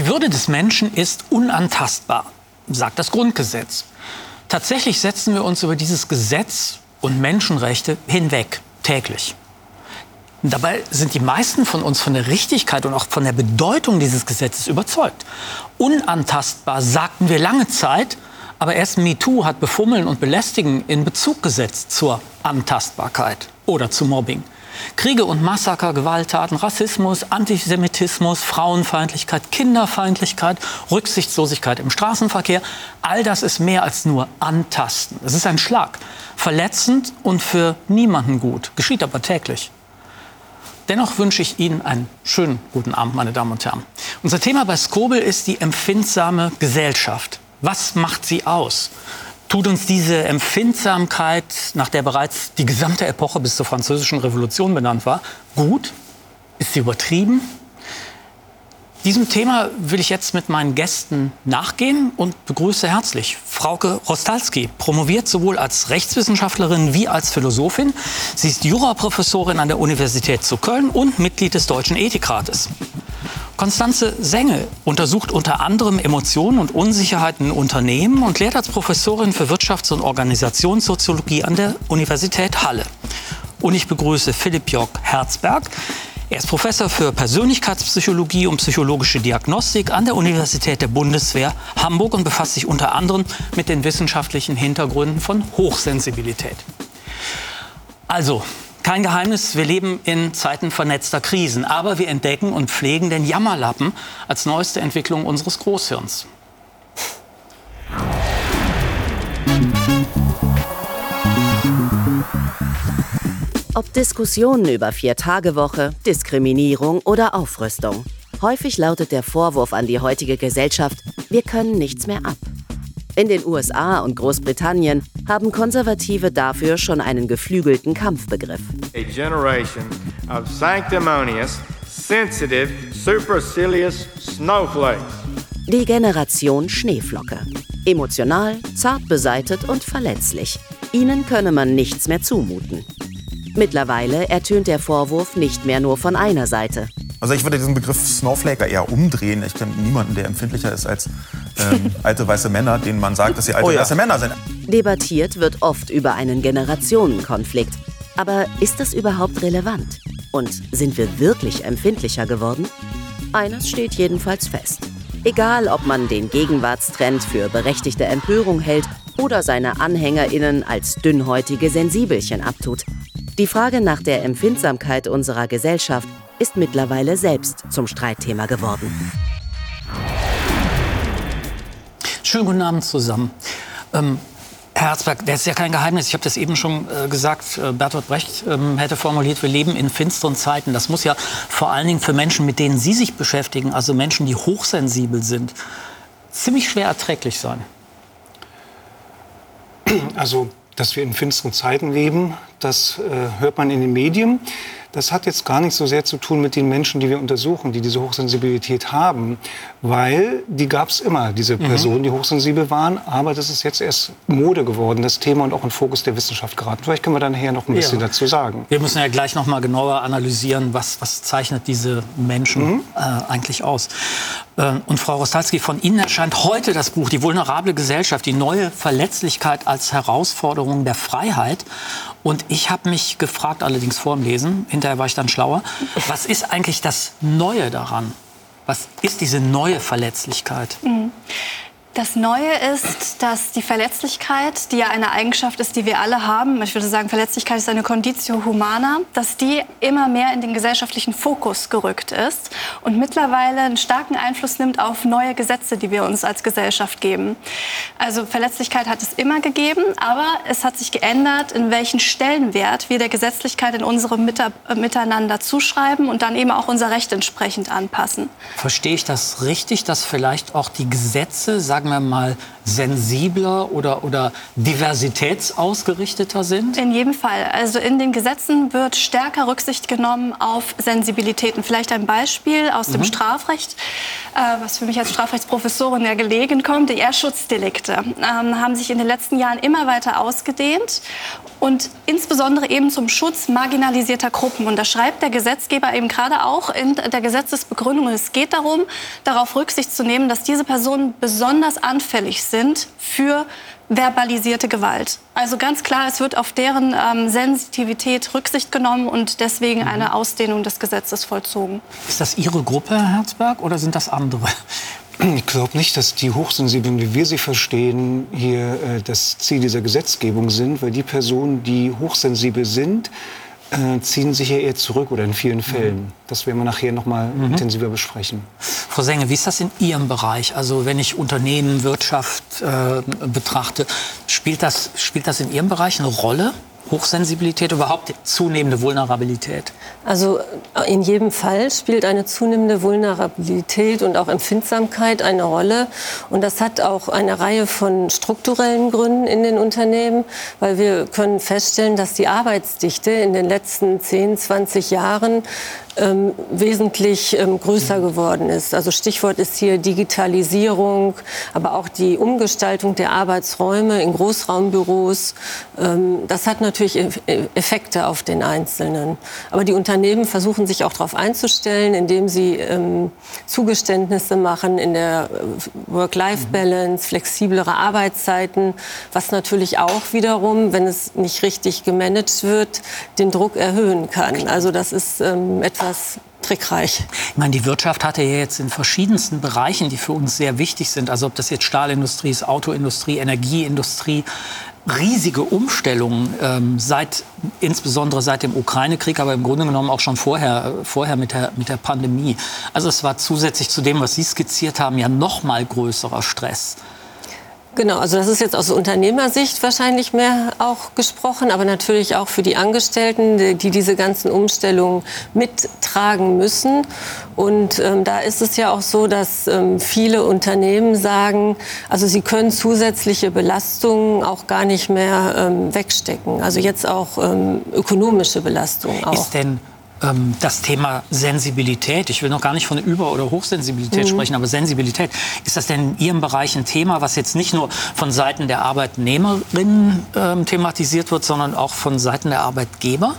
Die Würde des Menschen ist unantastbar, sagt das Grundgesetz. Tatsächlich setzen wir uns über dieses Gesetz und Menschenrechte hinweg, täglich. Dabei sind die meisten von uns von der Richtigkeit und auch von der Bedeutung dieses Gesetzes überzeugt. Unantastbar sagten wir lange Zeit, aber erst MeToo hat Befummeln und Belästigen in Bezug gesetzt zur Antastbarkeit oder zu Mobbing. Kriege und Massaker, Gewalttaten, Rassismus, Antisemitismus, Frauenfeindlichkeit, Kinderfeindlichkeit, Rücksichtslosigkeit im Straßenverkehr. All das ist mehr als nur Antasten. Es ist ein Schlag, verletzend und für niemanden gut, geschieht aber täglich. Dennoch wünsche ich Ihnen einen schönen guten Abend, meine Damen und Herren. Unser Thema bei Skobel ist die empfindsame Gesellschaft. Was macht sie aus? Tut uns diese Empfindsamkeit, nach der bereits die gesamte Epoche bis zur Französischen Revolution benannt war, gut? Ist sie übertrieben? Diesem Thema will ich jetzt mit meinen Gästen nachgehen und begrüße herzlich Frauke Rostalski, promoviert sowohl als Rechtswissenschaftlerin wie als Philosophin. Sie ist Juraprofessorin an der Universität zu Köln und Mitglied des Deutschen Ethikrates. Konstanze Senge untersucht unter anderem Emotionen und Unsicherheiten in Unternehmen und lehrt als Professorin für Wirtschafts- und Organisationssoziologie an der Universität Halle. Und ich begrüße Philipp Jörg Herzberg. Er ist Professor für Persönlichkeitspsychologie und psychologische Diagnostik an der Universität der Bundeswehr Hamburg und befasst sich unter anderem mit den wissenschaftlichen Hintergründen von Hochsensibilität. Also, kein Geheimnis, wir leben in Zeiten vernetzter Krisen, aber wir entdecken und pflegen den Jammerlappen als neueste Entwicklung unseres Großhirns. Ob Diskussionen über 4-Tage-Woche, Diskriminierung oder Aufrüstung. Häufig lautet der Vorwurf an die heutige Gesellschaft, wir können nichts mehr ab. In den USA und Großbritannien haben Konservative dafür schon einen geflügelten Kampfbegriff. A generation of sanctimonious, sensitive, supercilious snowflakes. Die Generation Schneeflocke. Emotional, zart beseitet und verletzlich. Ihnen könne man nichts mehr zumuten. Mittlerweile ertönt der Vorwurf nicht mehr nur von einer Seite. Also ich würde diesen Begriff Snowflake eher umdrehen. Ich kenne niemanden, der empfindlicher ist als alte weiße Männer, denen man sagt, dass sie alte weiße Männer sind. Debattiert wird oft über einen Generationenkonflikt. Aber ist das überhaupt relevant? Und sind wir wirklich empfindlicher geworden? Eines steht jedenfalls fest. Egal, ob man den Gegenwartstrend für berechtigte Empörung hält oder seine AnhängerInnen als dünnhäutige Sensibelchen abtut. Die Frage nach der Empfindsamkeit unserer Gesellschaft ist mittlerweile selbst zum Streitthema geworden. Schönen guten Abend zusammen. Herr Herzberg, das ist ja kein Geheimnis. Ich habe das eben schon gesagt. Bertolt Brecht hätte formuliert, wir leben in finsteren Zeiten. Das muss ja vor allen Dingen für Menschen, mit denen Sie sich beschäftigen, also Menschen, die hochsensibel sind, ziemlich schwer erträglich sein. Also, dass wir in finsteren Zeiten leben, das hört man in den Medien. Das hat jetzt gar nicht so sehr zu tun mit den Menschen, die wir untersuchen, die diese Hochsensibilität haben, weil die gab es immer, diese Personen, die hochsensibel waren. Aber das ist jetzt erst Mode geworden, das Thema, und auch in Fokus der Wissenschaft geraten. Vielleicht können wir dann nachher noch ein bisschen dazu sagen. Wir müssen ja gleich noch mal genauer analysieren, was zeichnet diese Menschen eigentlich aus. Und Frau Rostalski, von Ihnen erscheint heute das Buch Die vulnerable Gesellschaft, die neue Verletzlichkeit als Herausforderung der Freiheit. Und ich habe mich gefragt, allerdings vor dem Lesen, hinterher war ich dann schlauer, was ist eigentlich das Neue daran? Was ist diese neue Verletzlichkeit? Das Neue ist, dass die Verletzlichkeit, die ja eine Eigenschaft ist, die wir alle haben, ich würde sagen, Verletzlichkeit ist eine Conditio humana, dass die immer mehr in den gesellschaftlichen Fokus gerückt ist und mittlerweile einen starken Einfluss nimmt auf neue Gesetze, die wir uns als Gesellschaft geben. Also Verletzlichkeit hat es immer gegeben, aber es hat sich geändert, in welchen Stellenwert wir der Gesetzlichkeit in unserem Miteinander zuschreiben und dann eben auch unser Recht entsprechend anpassen. Verstehe ich das richtig, dass vielleicht auch die Gesetze, sagen wir mal, sensibler oder diversitätsausgerichteter sind? In jedem Fall. Also in den Gesetzen wird stärker Rücksicht genommen auf Sensibilitäten. Vielleicht ein Beispiel aus dem Strafrecht, was für mich als Strafrechtsprofessorin ja gelegen kommt. Die Ehrschutzdelichte haben sich in den letzten Jahren immer weiter ausgedehnt Und insbesondere eben zum Schutz marginalisierter Gruppen. Und da schreibt der Gesetzgeber eben gerade auch in der Gesetzesbegründung, es geht darum, darauf Rücksicht zu nehmen, dass diese Personen besonders anfällig sind für verbalisierte Gewalt. Also ganz klar, es wird auf deren Sensitivität Rücksicht genommen und deswegen eine Ausdehnung des Gesetzes vollzogen. Ist das Ihre Gruppe, Herr Herzberg, oder sind das andere? Ich glaube nicht, dass die Hochsensiblen, wie wir sie verstehen, hier das Ziel dieser Gesetzgebung sind, weil die Personen, die hochsensibel sind, ziehen sich ja eher zurück oder in vielen Fällen. Das werden wir nachher noch mal intensiver besprechen. Frau Senge, wie ist das in Ihrem Bereich? Also wenn ich Unternehmen, Wirtschaft betrachte, spielt das in Ihrem Bereich eine Rolle? Hochsensibilität, überhaupt zunehmende Vulnerabilität? Also in jedem Fall spielt eine zunehmende Vulnerabilität und auch Empfindsamkeit eine Rolle. Und das hat auch eine Reihe von strukturellen Gründen in den Unternehmen, weil wir können feststellen, dass die Arbeitsdichte in den letzten 10, 20 Jahren wesentlich größer geworden ist. Also Stichwort ist hier Digitalisierung, aber auch die Umgestaltung der Arbeitsräume in Großraumbüros. Das hat natürlich Effekte auf den Einzelnen. Aber die Unternehmen versuchen sich auch darauf einzustellen, indem sie Zugeständnisse machen in der Work-Life-Balance, flexiblere Arbeitszeiten, was natürlich auch wiederum, wenn es nicht richtig gemanagt wird, den Druck erhöhen kann. Also das ist etwas trickreich. Ich meine, die Wirtschaft hatte ja jetzt in verschiedensten Bereichen, die für uns sehr wichtig sind, also ob das jetzt Stahlindustrie ist, Autoindustrie, Energieindustrie, riesige Umstellungen, insbesondere seit dem Ukraine-Krieg, aber im Grunde genommen auch schon vorher mit der Pandemie. Also es war zusätzlich zu dem, was Sie skizziert haben, ja noch mal größerer Stress. Genau, also das ist jetzt aus Unternehmersicht wahrscheinlich mehr auch gesprochen, aber natürlich auch für die Angestellten, die diese ganzen Umstellungen mittragen müssen. Und da ist es ja auch so, dass viele Unternehmen sagen, also sie können zusätzliche Belastungen auch gar nicht mehr wegstecken. Also jetzt auch ökonomische Belastungen auch. Ist denn das Thema Sensibilität, ich will noch gar nicht von Über- oder Hochsensibilität sprechen, aber Sensibilität, ist das denn in Ihrem Bereich ein Thema, was jetzt nicht nur von Seiten der Arbeitnehmerinnen thematisiert wird, sondern auch von Seiten der Arbeitgeber?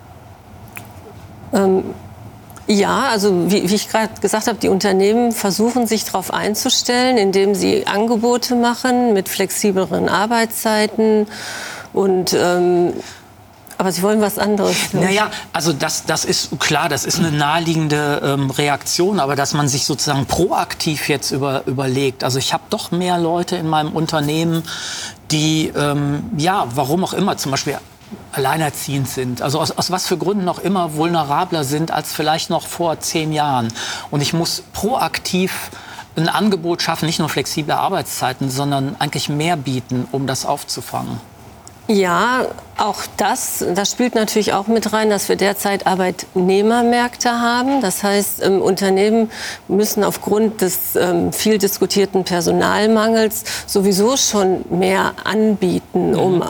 Ja, also wie ich gerade gesagt habe, die Unternehmen versuchen sich darauf einzustellen, indem sie Angebote machen mit flexibleren Arbeitszeiten und aber Sie wollen was anderes. Naja, also das ist klar, das ist eine naheliegende Reaktion, aber dass man sich sozusagen proaktiv jetzt überlegt. Also ich habe doch mehr Leute in meinem Unternehmen, die, warum auch immer, zum Beispiel alleinerziehend sind, also aus was für Gründen auch immer vulnerabler sind als vielleicht noch vor 10 Jahren. Und ich muss proaktiv ein Angebot schaffen, nicht nur flexible Arbeitszeiten, sondern eigentlich mehr bieten, um das aufzufangen. Ja, auch das spielt natürlich auch mit rein, dass wir derzeit Arbeitnehmermärkte haben. Das heißt, Unternehmen müssen aufgrund des viel diskutierten Personalmangels sowieso schon mehr anbieten, um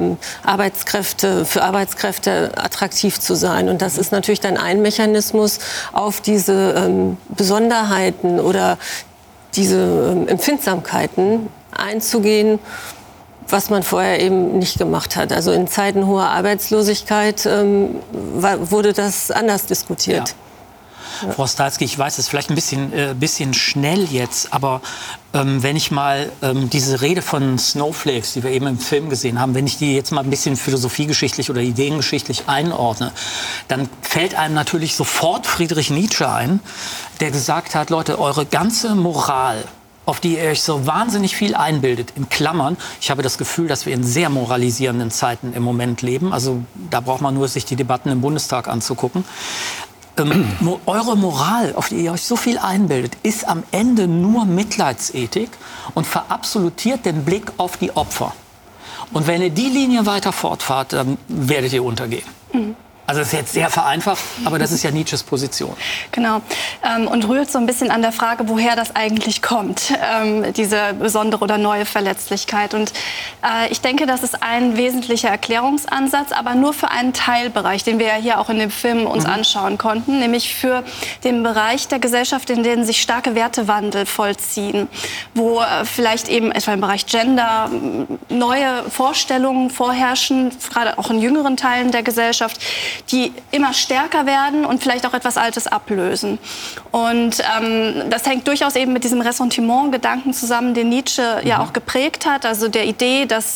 für Arbeitskräfte attraktiv zu sein. Und das ist natürlich dann ein Mechanismus, auf diese Besonderheiten oder diese Empfindsamkeiten einzugehen, was man vorher eben nicht gemacht hat. Also in Zeiten hoher Arbeitslosigkeit wurde das anders diskutiert. Ja. Frau Stalski, ich weiß, es ist vielleicht ein bisschen schnell jetzt, aber wenn ich mal diese Rede von Snowflakes, die wir eben im Film gesehen haben, wenn ich die jetzt mal ein bisschen philosophiegeschichtlich oder ideengeschichtlich einordne, dann fällt einem natürlich sofort Friedrich Nietzsche ein, der gesagt hat, Leute, eure ganze Moral, auf die ihr euch so wahnsinnig viel einbildet, in Klammern. Ich habe das Gefühl, dass wir in sehr moralisierenden Zeiten im Moment leben. Also da braucht man nur sich die Debatten im Bundestag anzugucken. Eure Moral, auf die ihr euch so viel einbildet, ist am Ende nur Mitleidsethik und verabsolutiert den Blick auf die Opfer. Und wenn ihr die Linie weiter fortfahrt, dann werdet ihr untergehen. Also das ist jetzt sehr vereinfacht, aber das ist ja Nietzsches Position. Genau. Und rührt so ein bisschen an der Frage, woher das eigentlich kommt, diese besondere oder neue Verletzlichkeit. Und ich denke, das ist ein wesentlicher Erklärungsansatz, aber nur für einen Teilbereich, den wir ja hier auch in dem Film uns anschauen konnten, nämlich für den Bereich der Gesellschaft, in dem sich starke Wertewandel vollziehen, wo vielleicht eben etwa im Bereich Gender neue Vorstellungen vorherrschen, gerade auch in jüngeren Teilen der Gesellschaft, die immer stärker werden und vielleicht auch etwas Altes ablösen. Und das hängt durchaus eben mit diesem Ressentiment-Gedanken zusammen, den Nietzsche ja auch geprägt hat, also der Idee, dass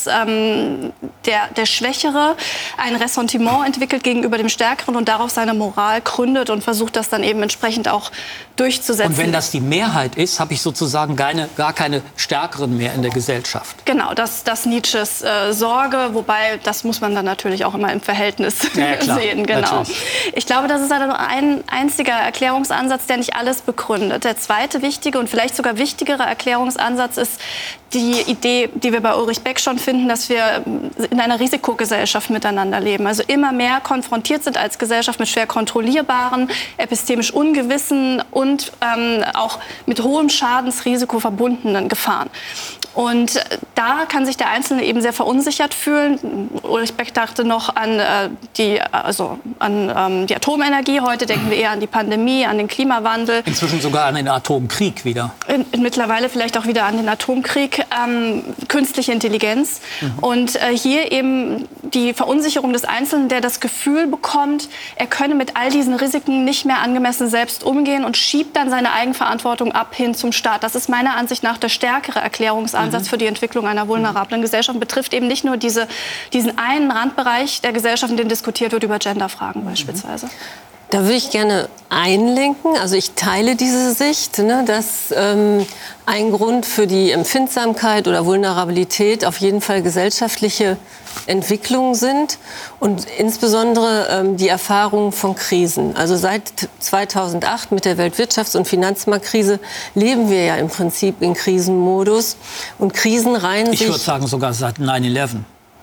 der Schwächere ein Ressentiment entwickelt gegenüber dem Stärkeren und darauf seine Moral gründet und versucht, das dann eben entsprechend auch durchzusetzen. Und wenn das die Mehrheit ist, habe ich sozusagen gar keine Stärkeren mehr in der Gesellschaft. Genau, das Nietzsches Sorge, wobei das muss man dann natürlich auch immer im Verhältnis sehen. Genau. Natürlich. Ich glaube, das ist also ein einziger Erklärungsansatz, der nicht alles begründet. Der zweite wichtige und vielleicht sogar wichtigere Erklärungsansatz ist die Idee, die wir bei Ulrich Beck schon finden, dass wir in einer Risikogesellschaft miteinander leben. Also immer mehr konfrontiert sind als Gesellschaft mit schwer kontrollierbaren, epistemisch ungewissen und auch mit hohem Schadensrisiko verbundenen Gefahren. Und da kann sich der Einzelne eben sehr verunsichert fühlen. Ulrich Beck dachte noch an die Atomenergie. Heute denken wir eher an die Pandemie, an den Klimawandel. Inzwischen sogar an den Atomkrieg wieder. Mittlerweile vielleicht auch wieder an den Atomkrieg, künstliche Intelligenz. Und hier eben die Verunsicherung des Einzelnen, der das Gefühl bekommt, er könne mit all diesen Risiken nicht mehr angemessen selbst umgehen und schiebt dann seine Eigenverantwortung ab hin zum Staat. Das ist meiner Ansicht nach der stärkere Erklärungsansatz für die Entwicklung einer vulnerablen Gesellschaft. Betrifft eben nicht nur diesen einen Randbereich der Gesellschaft, in dem diskutiert wird über Genderfragen beispielsweise. Da würde ich gerne einlenken. Also ich teile diese Sicht, dass ein Grund für die Empfindsamkeit oder Vulnerabilität auf jeden Fall gesellschaftliche Entwicklungen sind und insbesondere die Erfahrung von Krisen. Also seit 2008 mit der Weltwirtschafts- und Finanzmarktkrise leben wir ja im Prinzip in Krisenmodus. Und Krisen reihen sich... Ich würde sagen sogar seit 9/11.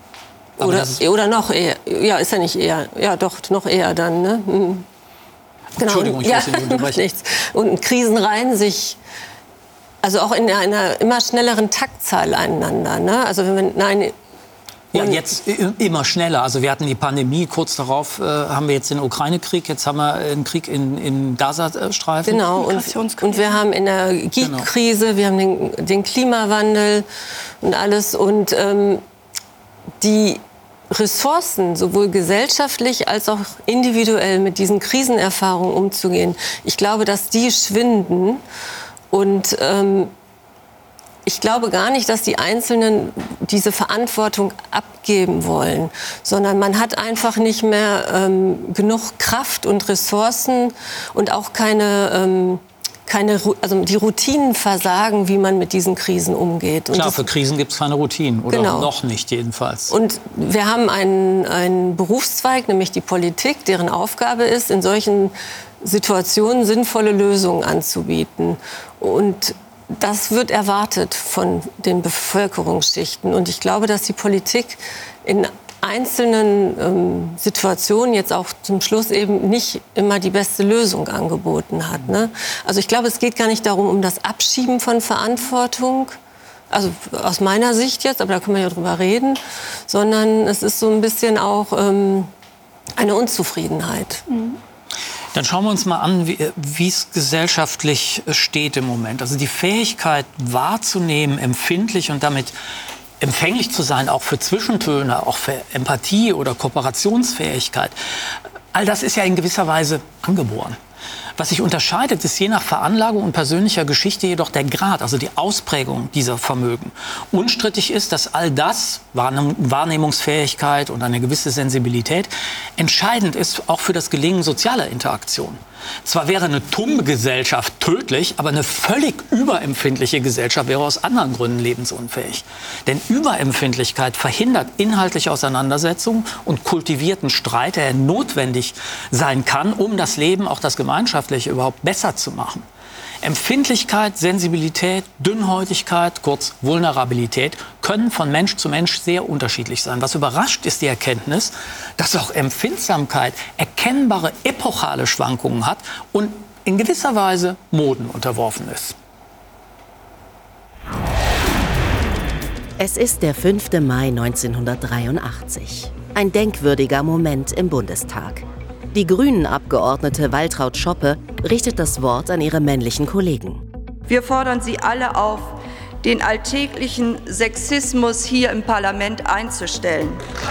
Oder noch eher. Ja, ist ja nicht eher. Ja, doch, noch eher dann. Ne? Genau. Entschuldigung, ich muss Sie nicht unterbrechen. Nichts. Und Krisen reihen sich also auch in einer immer schnelleren Taktzahl aneinander. Ne? Also wenn wir... Ja, jetzt immer schneller. Also wir hatten die Pandemie, kurz darauf haben wir jetzt den Ukraine-Krieg, jetzt haben wir einen Krieg im Gazastreifen. Genau, und wir haben Energiekrise, wir haben den Klimawandel und alles. Und die Ressourcen, sowohl gesellschaftlich als auch individuell mit diesen Krisenerfahrungen umzugehen, ich glaube, dass die schwinden. Und ich glaube gar nicht, dass die Einzelnen diese Verantwortung abgeben wollen, sondern man hat einfach nicht mehr genug Kraft und Ressourcen und auch also die Routinen versagen, wie man mit diesen Krisen umgeht. Und klar, für Krisen gibt es keine Routinen, oder genau. Noch nicht jedenfalls. Und wir haben einen Berufszweig, nämlich die Politik, deren Aufgabe ist, in solchen Situationen sinnvolle Lösungen anzubieten. Und das wird erwartet von den Bevölkerungsschichten. Und ich glaube, dass die Politik in einzelnen Situationen jetzt auch zum Schluss eben nicht immer die beste Lösung angeboten hat. Ne? Also ich glaube, es geht gar nicht darum, um das Abschieben von Verantwortung, also aus meiner Sicht jetzt, aber da können wir ja drüber reden, sondern es ist so ein bisschen auch eine Unzufriedenheit. Dann schauen wir uns mal an, wie es gesellschaftlich steht im Moment. Also die Fähigkeit wahrzunehmen, empfindlich und damit empfänglich zu sein, auch für Zwischentöne, auch für Empathie oder Kooperationsfähigkeit. All das ist ja in gewisser Weise angeboren. Was sich unterscheidet, ist je nach Veranlagung und persönlicher Geschichte jedoch der Grad, also die Ausprägung dieser Vermögen. Unstrittig ist, dass all das, Wahrnehmungsfähigkeit und eine gewisse Sensibilität, entscheidend ist auch für das Gelingen sozialer Interaktion. Zwar wäre eine tumbe Gesellschaft tödlich, aber eine völlig überempfindliche Gesellschaft wäre aus anderen Gründen lebensunfähig. Denn Überempfindlichkeit verhindert inhaltliche Auseinandersetzungen und kultivierten Streit, der notwendig sein kann, um das Leben, auch das Gemeinschaftliche, überhaupt besser zu machen. Empfindlichkeit, Sensibilität, Dünnhäutigkeit, kurz Vulnerabilität, können von Mensch zu Mensch sehr unterschiedlich sein. Was überrascht, ist die Erkenntnis, dass auch Empfindsamkeit erkennbare epochale Schwankungen hat und in gewisser Weise Moden unterworfen ist. Es ist der 5. Mai 1983. Ein denkwürdiger Moment im Bundestag. Die Grünen-Abgeordnete Waltraud Schoppe richtet das Wort an ihre männlichen Kollegen. Wir fordern Sie alle auf, den alltäglichen Sexismus hier im Parlament einzustellen.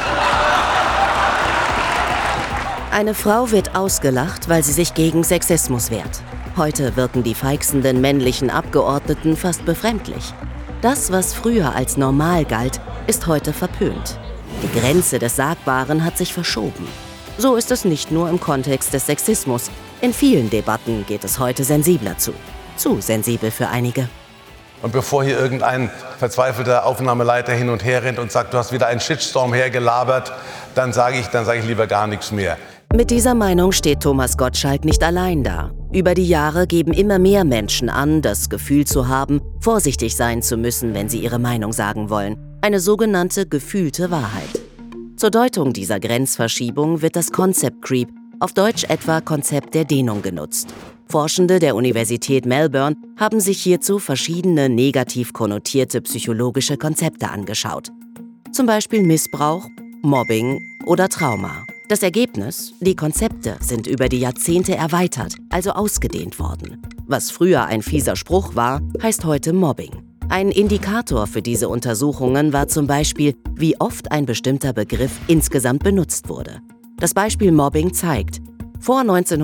Eine Frau wird ausgelacht, weil sie sich gegen Sexismus wehrt. Heute wirken die feixenden männlichen Abgeordneten fast befremdlich. Das, was früher als normal galt, ist heute verpönt. Die Grenze des Sagbaren hat sich verschoben. So ist es nicht nur im Kontext des Sexismus. In vielen Debatten geht es heute sensibler zu. Zu sensibel für einige. Und bevor hier irgendein verzweifelter Aufnahmeleiter hin und her rennt und sagt, du hast wieder einen Shitstorm hergelabert, dann sage ich lieber gar nichts mehr. Mit dieser Meinung steht Thomas Gottschalk nicht allein da. Über die Jahre geben immer mehr Menschen an, das Gefühl zu haben, vorsichtig sein zu müssen, wenn sie ihre Meinung sagen wollen. Eine sogenannte gefühlte Wahrheit. Zur Deutung dieser Grenzverschiebung wird das Concept Creep, auf Deutsch etwa Konzept der Dehnung, genutzt. Forschende der Universität Melbourne haben sich hierzu verschiedene negativ konnotierte psychologische Konzepte angeschaut. Zum Beispiel Missbrauch, Mobbing oder Trauma. Das Ergebnis? Die Konzepte sind über die Jahrzehnte erweitert, also ausgedehnt worden. Was früher ein fieser Spruch war, heißt heute Mobbing. Ein Indikator für diese Untersuchungen war zum Beispiel, wie oft ein bestimmter Begriff insgesamt benutzt wurde. Das Beispiel Mobbing zeigt, vor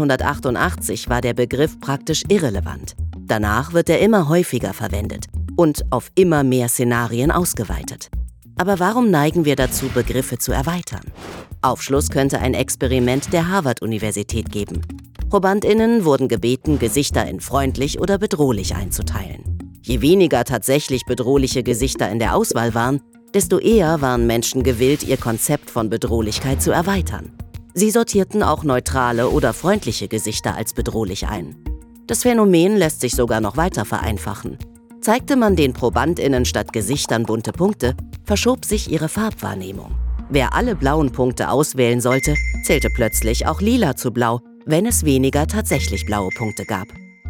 1988 war der Begriff praktisch irrelevant. Danach wird er immer häufiger verwendet und auf immer mehr Szenarien ausgeweitet. Aber warum neigen wir dazu, Begriffe zu erweitern? Aufschluss könnte ein Experiment der Harvard-Universität geben. ProbandInnen wurden gebeten, Gesichter in freundlich oder bedrohlich einzuteilen. Je weniger tatsächlich bedrohliche Gesichter in der Auswahl waren, desto eher waren Menschen gewillt, ihr Konzept von Bedrohlichkeit zu erweitern. Sie sortierten auch neutrale oder freundliche Gesichter als bedrohlich ein. Das Phänomen lässt sich sogar noch weiter vereinfachen. Zeigte man den ProbandInnen statt Gesichtern bunte Punkte, verschob sich ihre Farbwahrnehmung. Wer alle blauen Punkte auswählen sollte, zählte plötzlich auch lila zu blau, wenn es weniger tatsächlich blaue Punkte gab.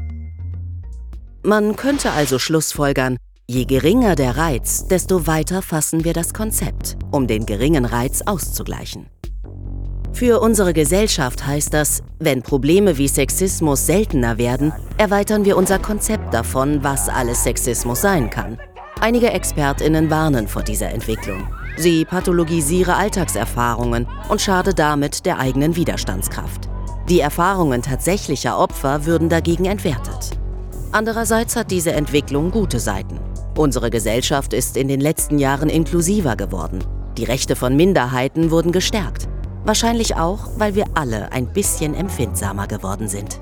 Man könnte also schlussfolgern, je geringer der Reiz, desto weiter fassen wir das Konzept, um den geringen Reiz auszugleichen. Für unsere Gesellschaft heißt das, wenn Probleme wie Sexismus seltener werden, erweitern wir unser Konzept davon, was alles Sexismus sein kann. Einige ExpertInnen warnen vor dieser Entwicklung. Sie pathologisiere Alltagserfahrungen und schade damit der eigenen Widerstandskraft. Die Erfahrungen tatsächlicher Opfer würden dagegen entwertet. Andererseits hat diese Entwicklung gute Seiten. Unsere Gesellschaft ist in den letzten Jahren inklusiver geworden. Die Rechte von Minderheiten wurden gestärkt. Wahrscheinlich auch, weil wir alle ein bisschen empfindsamer geworden sind.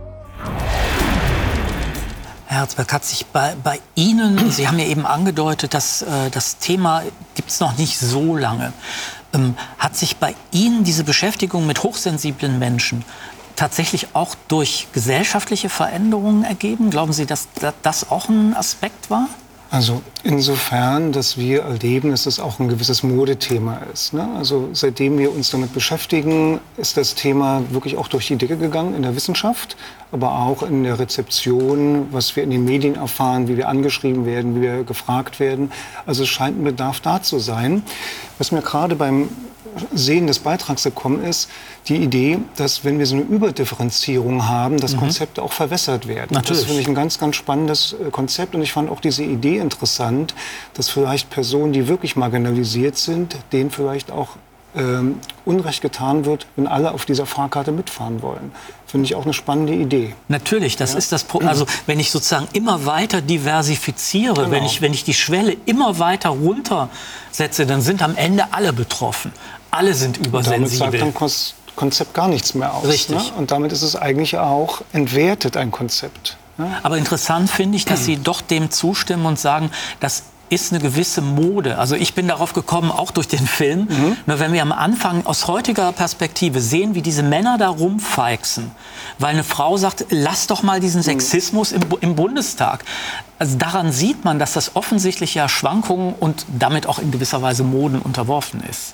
Herr Herzberg, hat sich bei Ihnen, Sie haben ja eben angedeutet, dass das Thema gibt es noch nicht so lange. Hat sich bei Ihnen diese Beschäftigung mit hochsensiblen Menschen tatsächlich auch durch gesellschaftliche Veränderungen ergeben? Glauben Sie, dass das auch ein Aspekt war? Also insofern, dass wir erleben, dass es auch ein gewisses Modethema ist. Ne? Also seitdem wir uns damit beschäftigen, ist das Thema wirklich auch durch die Decke gegangen in der Wissenschaft, aber auch in der Rezeption, was wir in den Medien erfahren, wie wir angeschrieben werden, wie wir gefragt werden. Also es scheint ein Bedarf da zu sein. Was mir gerade beim Sehen des Beitrags gekommen ist, die Idee, dass wenn wir so eine Überdifferenzierung haben, dass Konzepte auch verwässert werden. Natürlich. Das finde ich ein ganz, ganz spannendes Konzept und ich fand auch diese Idee interessant, dass vielleicht Personen, die wirklich marginalisiert sind, denen vielleicht auch Unrecht getan wird, wenn alle auf dieser Fahrkarte mitfahren wollen. Finde ich auch eine spannende Idee. Natürlich, das ist das Problem. Also wenn ich sozusagen immer weiter diversifiziere, Genau. wenn ich die Schwelle immer weiter runtersetze, dann sind am Ende alle betroffen. Alle sind übersensibel. Damit sagt dann Konzept gar nichts mehr aus. Richtig. Ne? Und damit ist es eigentlich auch entwertet, ein Konzept. Ne? Aber interessant finde ich, dass Sie doch dem zustimmen und sagen, dass ist eine gewisse Mode. Also ich bin darauf gekommen, auch durch den Film. Nur wenn wir am Anfang aus heutiger Perspektive sehen, wie diese Männer da rumfeixen, weil eine Frau sagt, lass doch mal diesen Sexismus im Bundestag. Also daran sieht man, dass das offensichtlich ja Schwankungen und damit auch in gewisser Weise Moden unterworfen ist.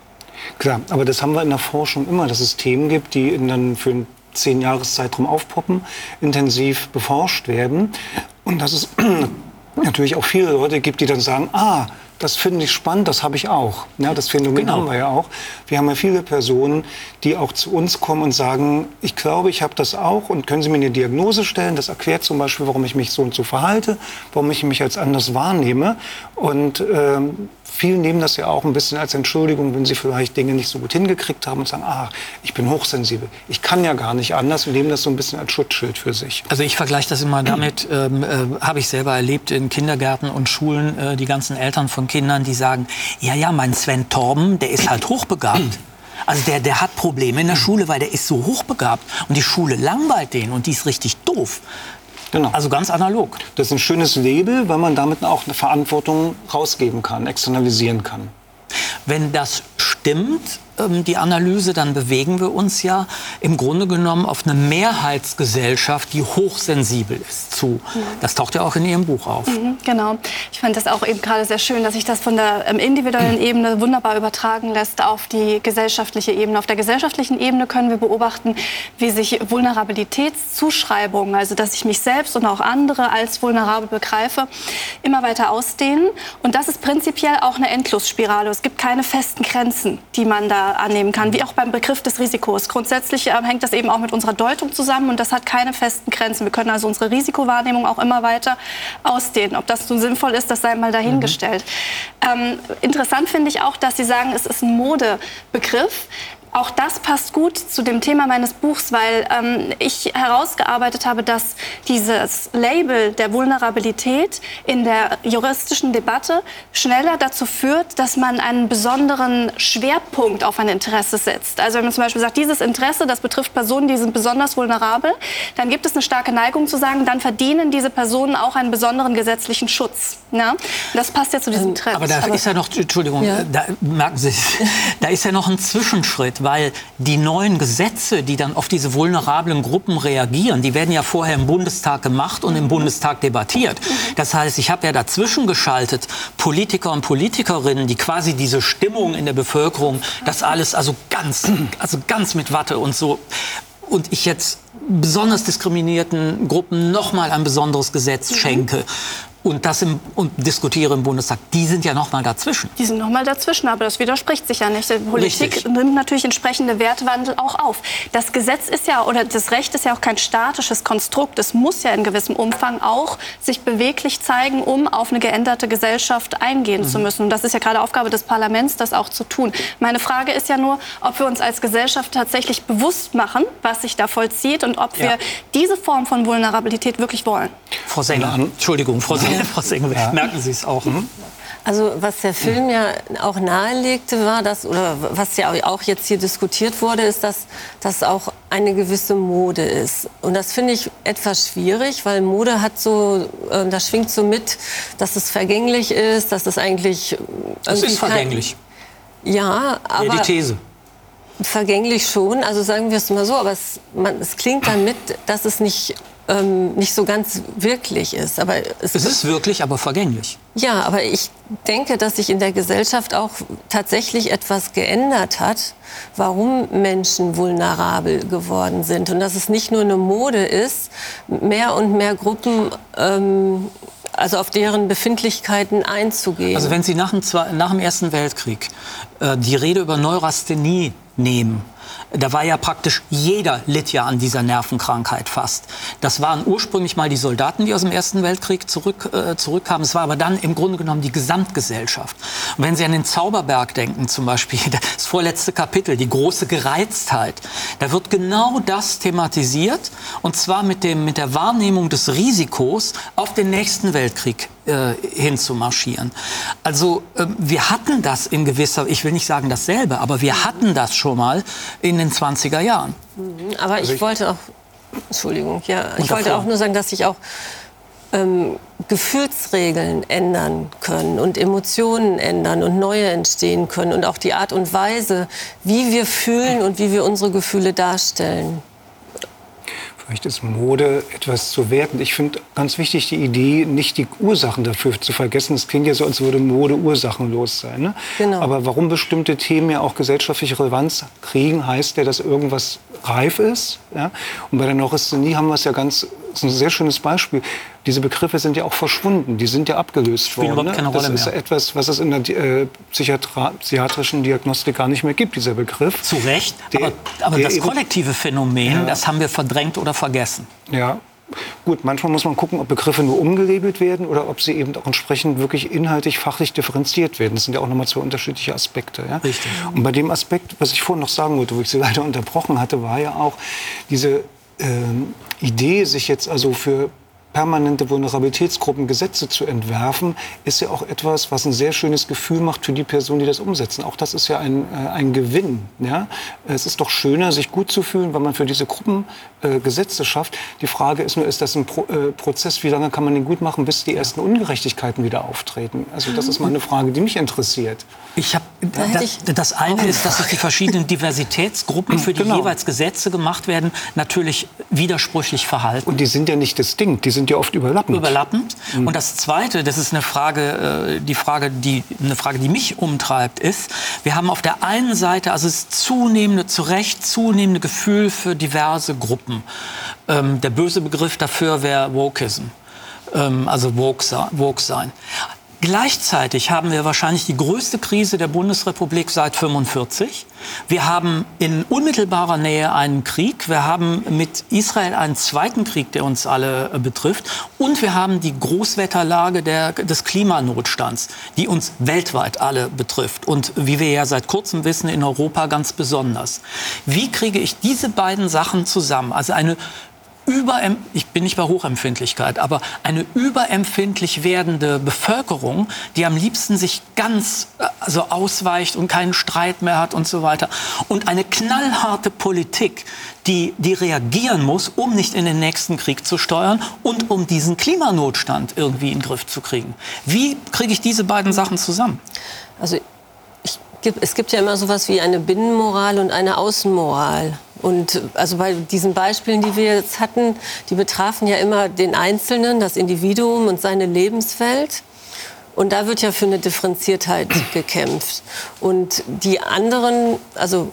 Klar, aber das haben wir in der Forschung immer, dass es Themen gibt, die dann für einen 10-Jahres-Zeitraum aufpoppen, intensiv beforscht werden. Und dass es natürlich auch viele Leute gibt, die dann sagen, das finde ich spannend, das habe ich auch. Ja, das Phänomen haben wir ja auch. Wir haben ja viele Personen, die auch zu uns kommen und sagen, ich glaube, ich habe das auch und können Sie mir eine Diagnose stellen? Das erklärt zum Beispiel, warum ich mich so und so verhalte, warum ich mich als anders wahrnehme. Und viele nehmen das ja auch ein bisschen als Entschuldigung, wenn sie vielleicht Dinge nicht so gut hingekriegt haben und sagen, ich bin hochsensibel, ich kann ja gar nicht anders, und nehmen das so ein bisschen als Schutzschild für sich. Also ich vergleiche das immer damit, habe ich selber erlebt in Kindergärten und Schulen, die ganzen Eltern von Kindern, die sagen, ja, mein Sven Torben, der ist halt hochbegabt. Also der hat Probleme in der Schule, weil der ist so hochbegabt und die Schule langweilt den und die ist richtig doof. Genau. Also ganz analog. Das ist ein schönes Label, weil man damit auch eine Verantwortung rausgeben kann, externalisieren kann. Wenn das stimmt, die Analyse, dann bewegen wir uns ja im Grunde genommen auf eine Mehrheitsgesellschaft, die hochsensibel ist, zu. Das taucht ja auch in Ihrem Buch auf. Genau. Ich fand das auch eben gerade sehr schön, dass sich das von der individuellen Ebene wunderbar übertragen lässt auf die gesellschaftliche Ebene. Auf der gesellschaftlichen Ebene können wir beobachten, wie sich Vulnerabilitätszuschreibungen, also dass ich mich selbst und auch andere als vulnerabel begreife, immer weiter ausdehnen. Und das ist prinzipiell auch eine Endlosspirale. Es gibt keine festen Grenzen, die man da annehmen kann, wie auch beim Begriff des Risikos. Grundsätzlich hängt das eben auch mit unserer Deutung zusammen und das hat keine festen Grenzen. Wir können also unsere Risikowahrnehmung auch immer weiter ausdehnen. Ob das nun sinnvoll ist, das sei mal dahingestellt. Interessant finde ich auch, dass Sie sagen, es ist ein Modebegriff. Auch das passt gut zu dem Thema meines Buchs, weil ich herausgearbeitet habe, dass dieses Label der Vulnerabilität in der juristischen Debatte schneller dazu führt, dass man einen besonderen Schwerpunkt auf ein Interesse setzt. Also wenn man zum Beispiel sagt, dieses Interesse, das betrifft Personen, die sind besonders vulnerabel, dann gibt es eine starke Neigung zu sagen, dann verdienen diese Personen auch einen besonderen gesetzlichen Schutz. Ja? Das passt ja zu diesem Trend. Aber da ist ja noch, Entschuldigung, da merken Sie, da ist ja noch ein Zwischenschritt. Weil die neuen Gesetze, die dann auf diese vulnerablen Gruppen reagieren, die werden ja vorher im Bundestag gemacht und im Bundestag debattiert. Das heißt, ich habe ja dazwischen geschaltet, Politiker und Politikerinnen, die quasi diese Stimmung in der Bevölkerung, das alles also ganz mit Watte und so. Und ich jetzt besonders diskriminierten Gruppen noch mal ein besonderes Gesetz schenke. Und diskutiere im Bundestag, die sind ja noch mal dazwischen. Die sind noch mal dazwischen, aber das widerspricht sich ja nicht. Die Politik Richtig. nimmt natürlich entsprechende Wertewandel auch auf. Das Gesetz ist ja, oder das Recht ist ja auch kein statisches Konstrukt. Es muss ja in gewissem Umfang auch sich beweglich zeigen, um auf eine geänderte Gesellschaft eingehen zu müssen. Und das ist ja gerade Aufgabe des Parlaments, das auch zu tun. Meine Frage ist ja nur, ob wir uns als Gesellschaft tatsächlich bewusst machen, was sich da vollzieht und ob wir diese Form von Vulnerabilität wirklich wollen. Frau Sänger, Entschuldigung, Frau Sänger, merken Sie es auch. Also was der Film ja auch nahelegte war, oder was ja auch jetzt hier diskutiert wurde, ist, dass das auch eine gewisse Mode ist. Und das finde ich etwas schwierig, weil Mode hat so, das schwingt so mit, dass es vergänglich ist, dass es eigentlich... Es ist vergänglich. Ja, aber... Die These. Vergänglich schon, also sagen wir es mal so, aber es klingt dann mit, dass es nicht so ganz wirklich ist. Aber es ist wirklich, aber vergänglich. Ja, aber ich denke, dass sich in der Gesellschaft auch tatsächlich etwas geändert hat, warum Menschen vulnerabel geworden sind. Und dass es nicht nur eine Mode ist, mehr und mehr Gruppen also auf deren Befindlichkeiten einzugehen. Also wenn Sie nach dem Ersten Weltkrieg die Rede über Neurasthenie nehmen, da war ja praktisch jeder litt ja an dieser Nervenkrankheit fast. Das waren ursprünglich mal die Soldaten, die aus dem Ersten Weltkrieg zurückkamen. Es war aber dann im Grunde genommen die Gesamtgesellschaft. Und wenn Sie an den Zauberberg denken zum Beispiel, das vorletzte Kapitel, die große Gereiztheit, da wird genau das thematisiert und zwar mit der Wahrnehmung des Risikos auf den nächsten Weltkrieg hinzumarschieren. Also wir hatten das in gewisser, ich will nicht sagen dasselbe, aber wir hatten das schon mal in den 20er Jahren. Aber ich wollte auch, Entschuldigung, ich wollte auch nur sagen, dass ich auch Gefühlsregeln ändern können und Emotionen ändern und neue entstehen können und auch die Art und Weise, wie wir fühlen und wie wir unsere Gefühle darstellen. Vielleicht ist Mode etwas zu werten. Ich finde ganz wichtig die Idee, nicht die Ursachen dafür zu vergessen. Es klingt ja so, als würde Mode ursachenlos sein. Ne? Genau. Aber warum bestimmte Themen ja auch gesellschaftliche Relevanz kriegen, heißt ja, dass irgendwas reif ist. Ja? Und bei der Neurasthenie haben wir es ja das ist ein sehr schönes Beispiel. Diese Begriffe sind ja auch verschwunden, die sind ja abgelöst worden. Überhaupt keine Rolle das ist mehr. Etwas, was es in der psychiatrischen Diagnostik gar nicht mehr gibt, dieser Begriff. Zu Recht, aber das kollektive Phänomen, das haben wir verdrängt oder vergessen. Ja, gut, manchmal muss man gucken, ob Begriffe nur umgelabelt werden oder ob sie eben auch entsprechend wirklich inhaltlich, fachlich differenziert werden. Das sind ja auch nochmal zwei unterschiedliche Aspekte. Ja? Richtig. Und bei dem Aspekt, was ich vorhin noch sagen wollte, wo ich Sie leider unterbrochen hatte, war ja auch diese Idee, sich jetzt also für permanente Vulnerabilitätsgruppen Gesetze zu entwerfen, ist ja auch etwas, was ein sehr schönes Gefühl macht für die Personen, die das umsetzen. Auch das ist ja ein Gewinn. Ja? Es ist doch schöner, sich gut zu fühlen, wenn man für diese Gruppen Gesetze schafft. Die Frage ist nur, ist das ein Prozess, wie lange kann man den gut machen, bis die ersten Ungerechtigkeiten wieder auftreten? Also das ist mal eine Frage, die mich interessiert. Das eine ist, dass sich die verschiedenen Diversitätsgruppen, für die jeweils Gesetze gemacht werden, natürlich widersprüchlich verhalten. Und die sind ja nicht distinkt, die sind ja oft überlappend. Und das Zweite, das ist eine Frage, die mich umtreibt, ist, wir haben auf der einen Seite also das zunehmende Gefühl für diverse Gruppen. Der böse Begriff dafür wäre Wokeism, also woke sein. Gleichzeitig haben wir wahrscheinlich die größte Krise der Bundesrepublik seit 1945. Wir haben in unmittelbarer Nähe einen Krieg. Wir haben mit Israel einen zweiten Krieg, der uns alle betrifft. Und wir haben die Großwetterlage des Klimanotstands, die uns weltweit alle betrifft. Und wie wir ja seit kurzem wissen, in Europa ganz besonders. Wie kriege ich diese beiden Sachen zusammen? Also ich bin nicht bei Hochempfindlichkeit, aber eine überempfindlich werdende Bevölkerung, die am liebsten sich ganz ausweicht und keinen Streit mehr hat und so weiter. Und eine knallharte Politik, die reagieren muss, um nicht in den nächsten Krieg zu steuern und um diesen Klimanotstand irgendwie in den Griff zu kriegen. Wie kriege ich diese beiden Sachen zusammen? Also es gibt ja immer sowas wie eine Binnenmoral und eine Außenmoral. Und also bei diesen Beispielen, die wir jetzt hatten, die betrafen ja immer den Einzelnen, das Individuum und seine Lebenswelt. Und da wird ja für eine Differenziertheit gekämpft. Und die anderen, also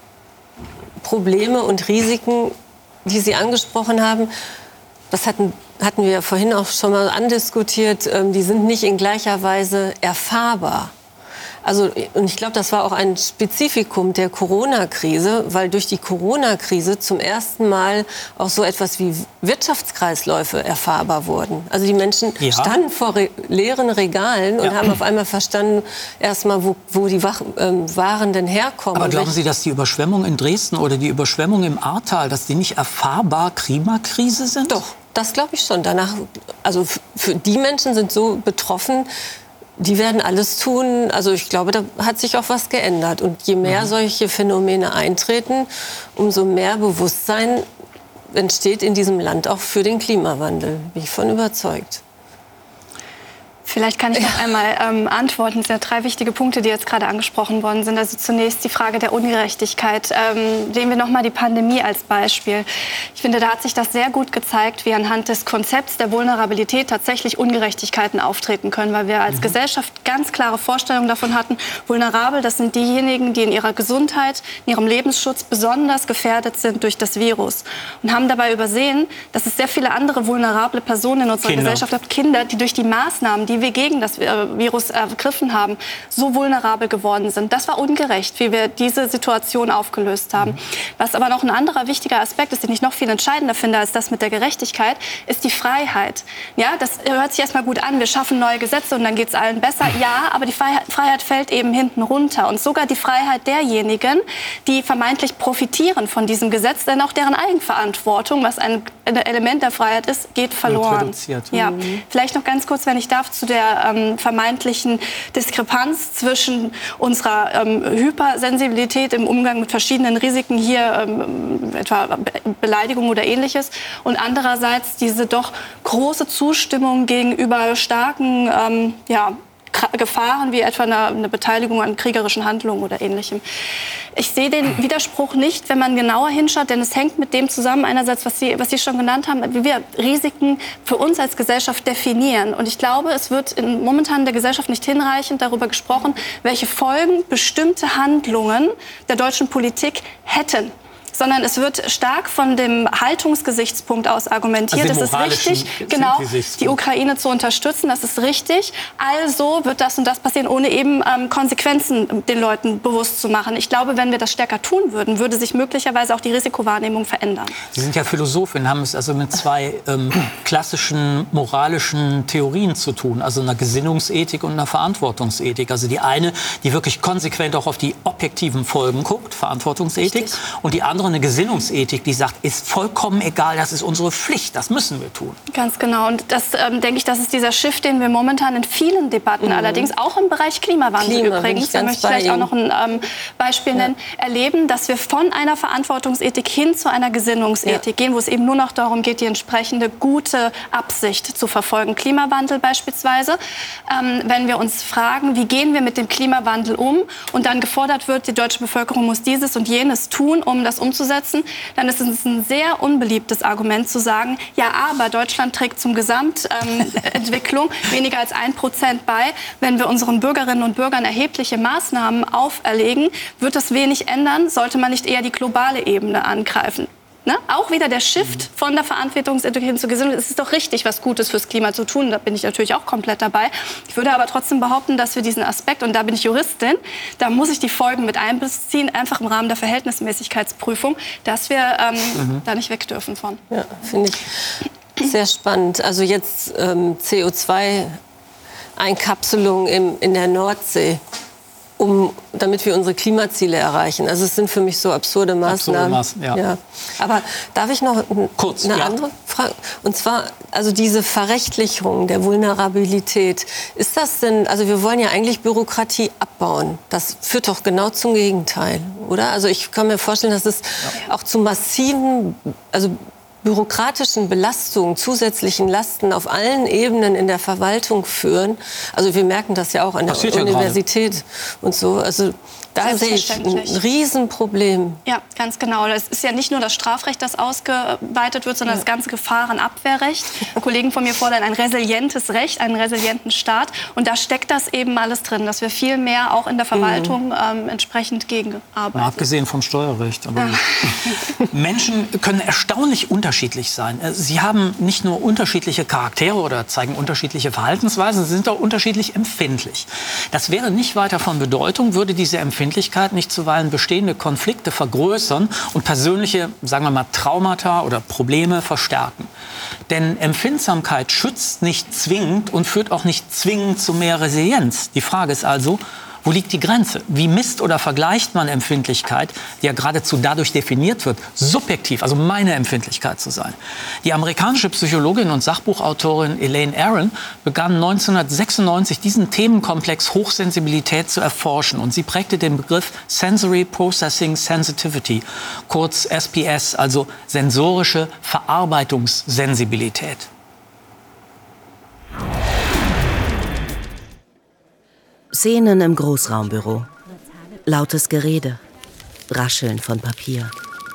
Probleme und Risiken, die Sie angesprochen haben, das hatten wir ja vorhin auch schon mal andiskutiert, die sind nicht in gleicher Weise erfahrbar. Also, und ich glaube, das war auch ein Spezifikum der Corona-Krise, weil durch die Corona-Krise zum ersten Mal auch so etwas wie Wirtschaftskreisläufe erfahrbar wurden. Also die Menschen standen vor leeren Regalen und haben auf einmal verstanden, erstmal, wo die Waren denn herkommen. Aber glauben Sie, dass die Überschwemmung in Dresden oder die Überschwemmung im Ahrtal, dass die nicht erfahrbar Klimakrise sind? Doch, das glaube ich schon. Danach, also für die Menschen sind so betroffen, die werden alles tun. Also ich glaube, da hat sich auch was geändert. Und je mehr solche Phänomene eintreten, umso mehr Bewusstsein entsteht in diesem Land auch für den Klimawandel. Bin ich von überzeugt. Vielleicht kann ich noch einmal antworten. Es sind ja 3 wichtige Punkte, die jetzt gerade angesprochen worden sind. Also zunächst die Frage der Ungerechtigkeit. Nehmen wir noch mal die Pandemie als Beispiel. Ich finde, da hat sich das sehr gut gezeigt, wie anhand des Konzepts der Vulnerabilität tatsächlich Ungerechtigkeiten auftreten können, weil wir als Gesellschaft ganz klare Vorstellungen davon hatten, vulnerabel, das sind diejenigen, die in ihrer Gesundheit, in ihrem Lebensschutz besonders gefährdet sind durch das Virus. Und haben dabei übersehen, dass es sehr viele andere vulnerable Personen in unserer Gesellschaft gibt, Kinder, die durch die Maßnahmen, die wir gegen das Virus ergriffen haben, so vulnerabel geworden sind. Das war ungerecht, wie wir diese Situation aufgelöst haben. Was aber noch ein anderer wichtiger Aspekt ist, den ich noch viel entscheidender finde als das mit der Gerechtigkeit, ist die Freiheit. Ja, das hört sich erstmal gut an. Wir schaffen neue Gesetze und dann geht es allen besser. Ja, aber die Freiheit fällt eben hinten runter. Und sogar die Freiheit derjenigen, die vermeintlich profitieren von diesem Gesetz, denn auch deren Eigenverantwortung, was ein Element der Freiheit ist, geht verloren. Ja, vielleicht noch ganz kurz, wenn ich darf, zu der vermeintlichen Diskrepanz zwischen unserer Hypersensibilität im Umgang mit verschiedenen Risiken, hier etwa Beleidigung oder Ähnliches, und andererseits diese doch große Zustimmung gegenüber starken Gefahren wie etwa eine Beteiligung an kriegerischen Handlungen oder Ähnlichem. Ich sehe den Widerspruch nicht, wenn man genauer hinschaut, denn es hängt mit dem zusammen, einerseits, was Sie schon genannt haben, wie wir Risiken für uns als Gesellschaft definieren. Und ich glaube, es wird momentan in der Gesellschaft nicht hinreichend darüber gesprochen, welche Folgen bestimmte Handlungen der deutschen Politik hätten. Sondern es wird stark von dem Haltungsgesichtspunkt aus argumentiert. Also es ist richtig, genau, die Ukraine zu unterstützen. Das ist richtig. Also wird das und das passieren, ohne eben Konsequenzen den Leuten bewusst zu machen. Ich glaube, wenn wir das stärker tun würden, würde sich möglicherweise auch die Risikowahrnehmung verändern. Sie sind ja Philosophin, haben es also mit zwei klassischen moralischen Theorien zu tun. Also einer Gesinnungsethik und einer Verantwortungsethik. Also die eine, die wirklich konsequent auch auf die objektiven Folgen guckt, Verantwortungsethik. Richtig. Und die andere eine Gesinnungsethik, die sagt, ist vollkommen egal, das ist unsere Pflicht, das müssen wir tun. Ganz genau. Und das, denke ich, das ist dieser Shift, den wir momentan in vielen Debatten, allerdings auch im Bereich Klimawandel übrigens, da möchte ich gleich auch noch ein Beispiel nennen, erleben, dass wir von einer Verantwortungsethik hin zu einer Gesinnungsethik gehen, wo es eben nur noch darum geht, die entsprechende gute Absicht zu verfolgen. Klimawandel beispielsweise, wenn wir uns fragen, wie gehen wir mit dem Klimawandel um, und dann gefordert wird, die deutsche Bevölkerung muss dieses und jenes tun, um das umzusetzen, dann ist es ein sehr unbeliebtes Argument zu sagen, ja, aber Deutschland trägt zum Gesamtentwicklung weniger als 1% bei. Wenn wir unseren Bürgerinnen und Bürgern erhebliche Maßnahmen auferlegen, wird das wenig ändern, sollte man nicht eher die globale Ebene angreifen. Ne? Auch wieder der Shift von der Verantwortungsethik hin zur Gesinnung. Es ist doch richtig, was Gutes fürs Klima zu tun. Da bin ich natürlich auch komplett dabei. Ich würde aber trotzdem behaupten, dass wir diesen Aspekt, und da bin ich Juristin, da muss ich die Folgen mit einbeziehen, einfach im Rahmen der Verhältnismäßigkeitsprüfung, dass wir da nicht weg dürfen von. Ja, finde ich sehr spannend. Also jetzt CO2-Einkapselung in der Nordsee, damit wir unsere Klimaziele erreichen. Also es sind für mich so absurde Maßnahmen. Ja. Aber darf ich noch eine andere Frage? Und zwar, also diese Verrechtlichung der Vulnerabilität, ist das denn, also wir wollen ja eigentlich Bürokratie abbauen. Das führt doch genau zum Gegenteil, oder? Also ich kann mir vorstellen, dass es auch zu massiven, also bürokratischen Belastungen, zusätzlichen Lasten auf allen Ebenen in der Verwaltung führen. Also wir merken das ja auch an der Universität und so. Also da sehe ich ein Riesenproblem. Ja, ganz genau. Es ist ja nicht nur das Strafrecht, das ausgeweitet wird, sondern das ganze Gefahrenabwehrrecht. Kollegen von mir fordern ein resilientes Recht, einen resilienten Staat. Und da steckt das eben alles drin, dass wir viel mehr auch in der Verwaltung entsprechend gegenarbeiten. Mal abgesehen vom Steuerrecht. Aber Menschen können erstaunlich unterschiedlich sein. Sie haben nicht nur unterschiedliche Charaktere oder zeigen unterschiedliche Verhaltensweisen, sie sind auch unterschiedlich empfindlich. Das wäre nicht weiter von Bedeutung, würde diese Empfindlichkeit nicht zuweilen bestehende Konflikte vergrößern und persönliche, sagen wir mal, Traumata oder Probleme verstärken. Denn Empfindsamkeit schützt nicht zwingend und führt auch nicht zwingend zu mehr Resilienz. Die Frage ist also, wo liegt die Grenze? Wie misst oder vergleicht man Empfindlichkeit, die ja geradezu dadurch definiert wird, subjektiv, also meine Empfindlichkeit zu sein? Die amerikanische Psychologin und Sachbuchautorin Elaine Aron begann 1996 diesen Themenkomplex Hochsensibilität zu erforschen. Und sie prägte den Begriff Sensory Processing Sensitivity, kurz SPS, also sensorische Verarbeitungssensibilität. Szenen im Großraumbüro. Lautes Gerede. Rascheln von Papier.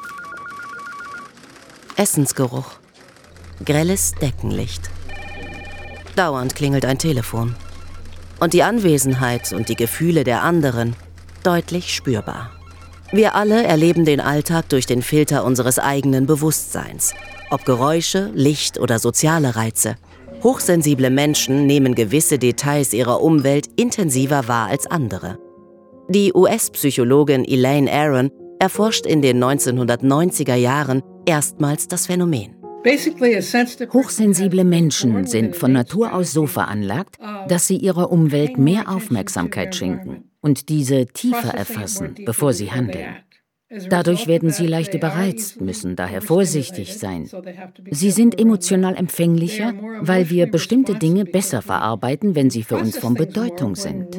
Essensgeruch. Grelles Deckenlicht. Dauernd klingelt ein Telefon. Und die Anwesenheit und die Gefühle der anderen deutlich spürbar. Wir alle erleben den Alltag durch den Filter unseres eigenen Bewusstseins. Ob Geräusche, Licht oder soziale Reize. Hochsensible Menschen nehmen gewisse Details ihrer Umwelt intensiver wahr als andere. Die US-Psychologin Elaine Aron erforscht in den 1990er Jahren erstmals das Phänomen. Hochsensible Menschen sind von Natur aus so veranlagt, dass sie ihrer Umwelt mehr Aufmerksamkeit schenken und diese tiefer erfassen, bevor sie handeln. Dadurch werden sie leicht überreizt, müssen daher vorsichtig sein. Sie sind emotional empfänglicher, weil wir bestimmte Dinge besser verarbeiten, wenn sie für uns von Bedeutung sind.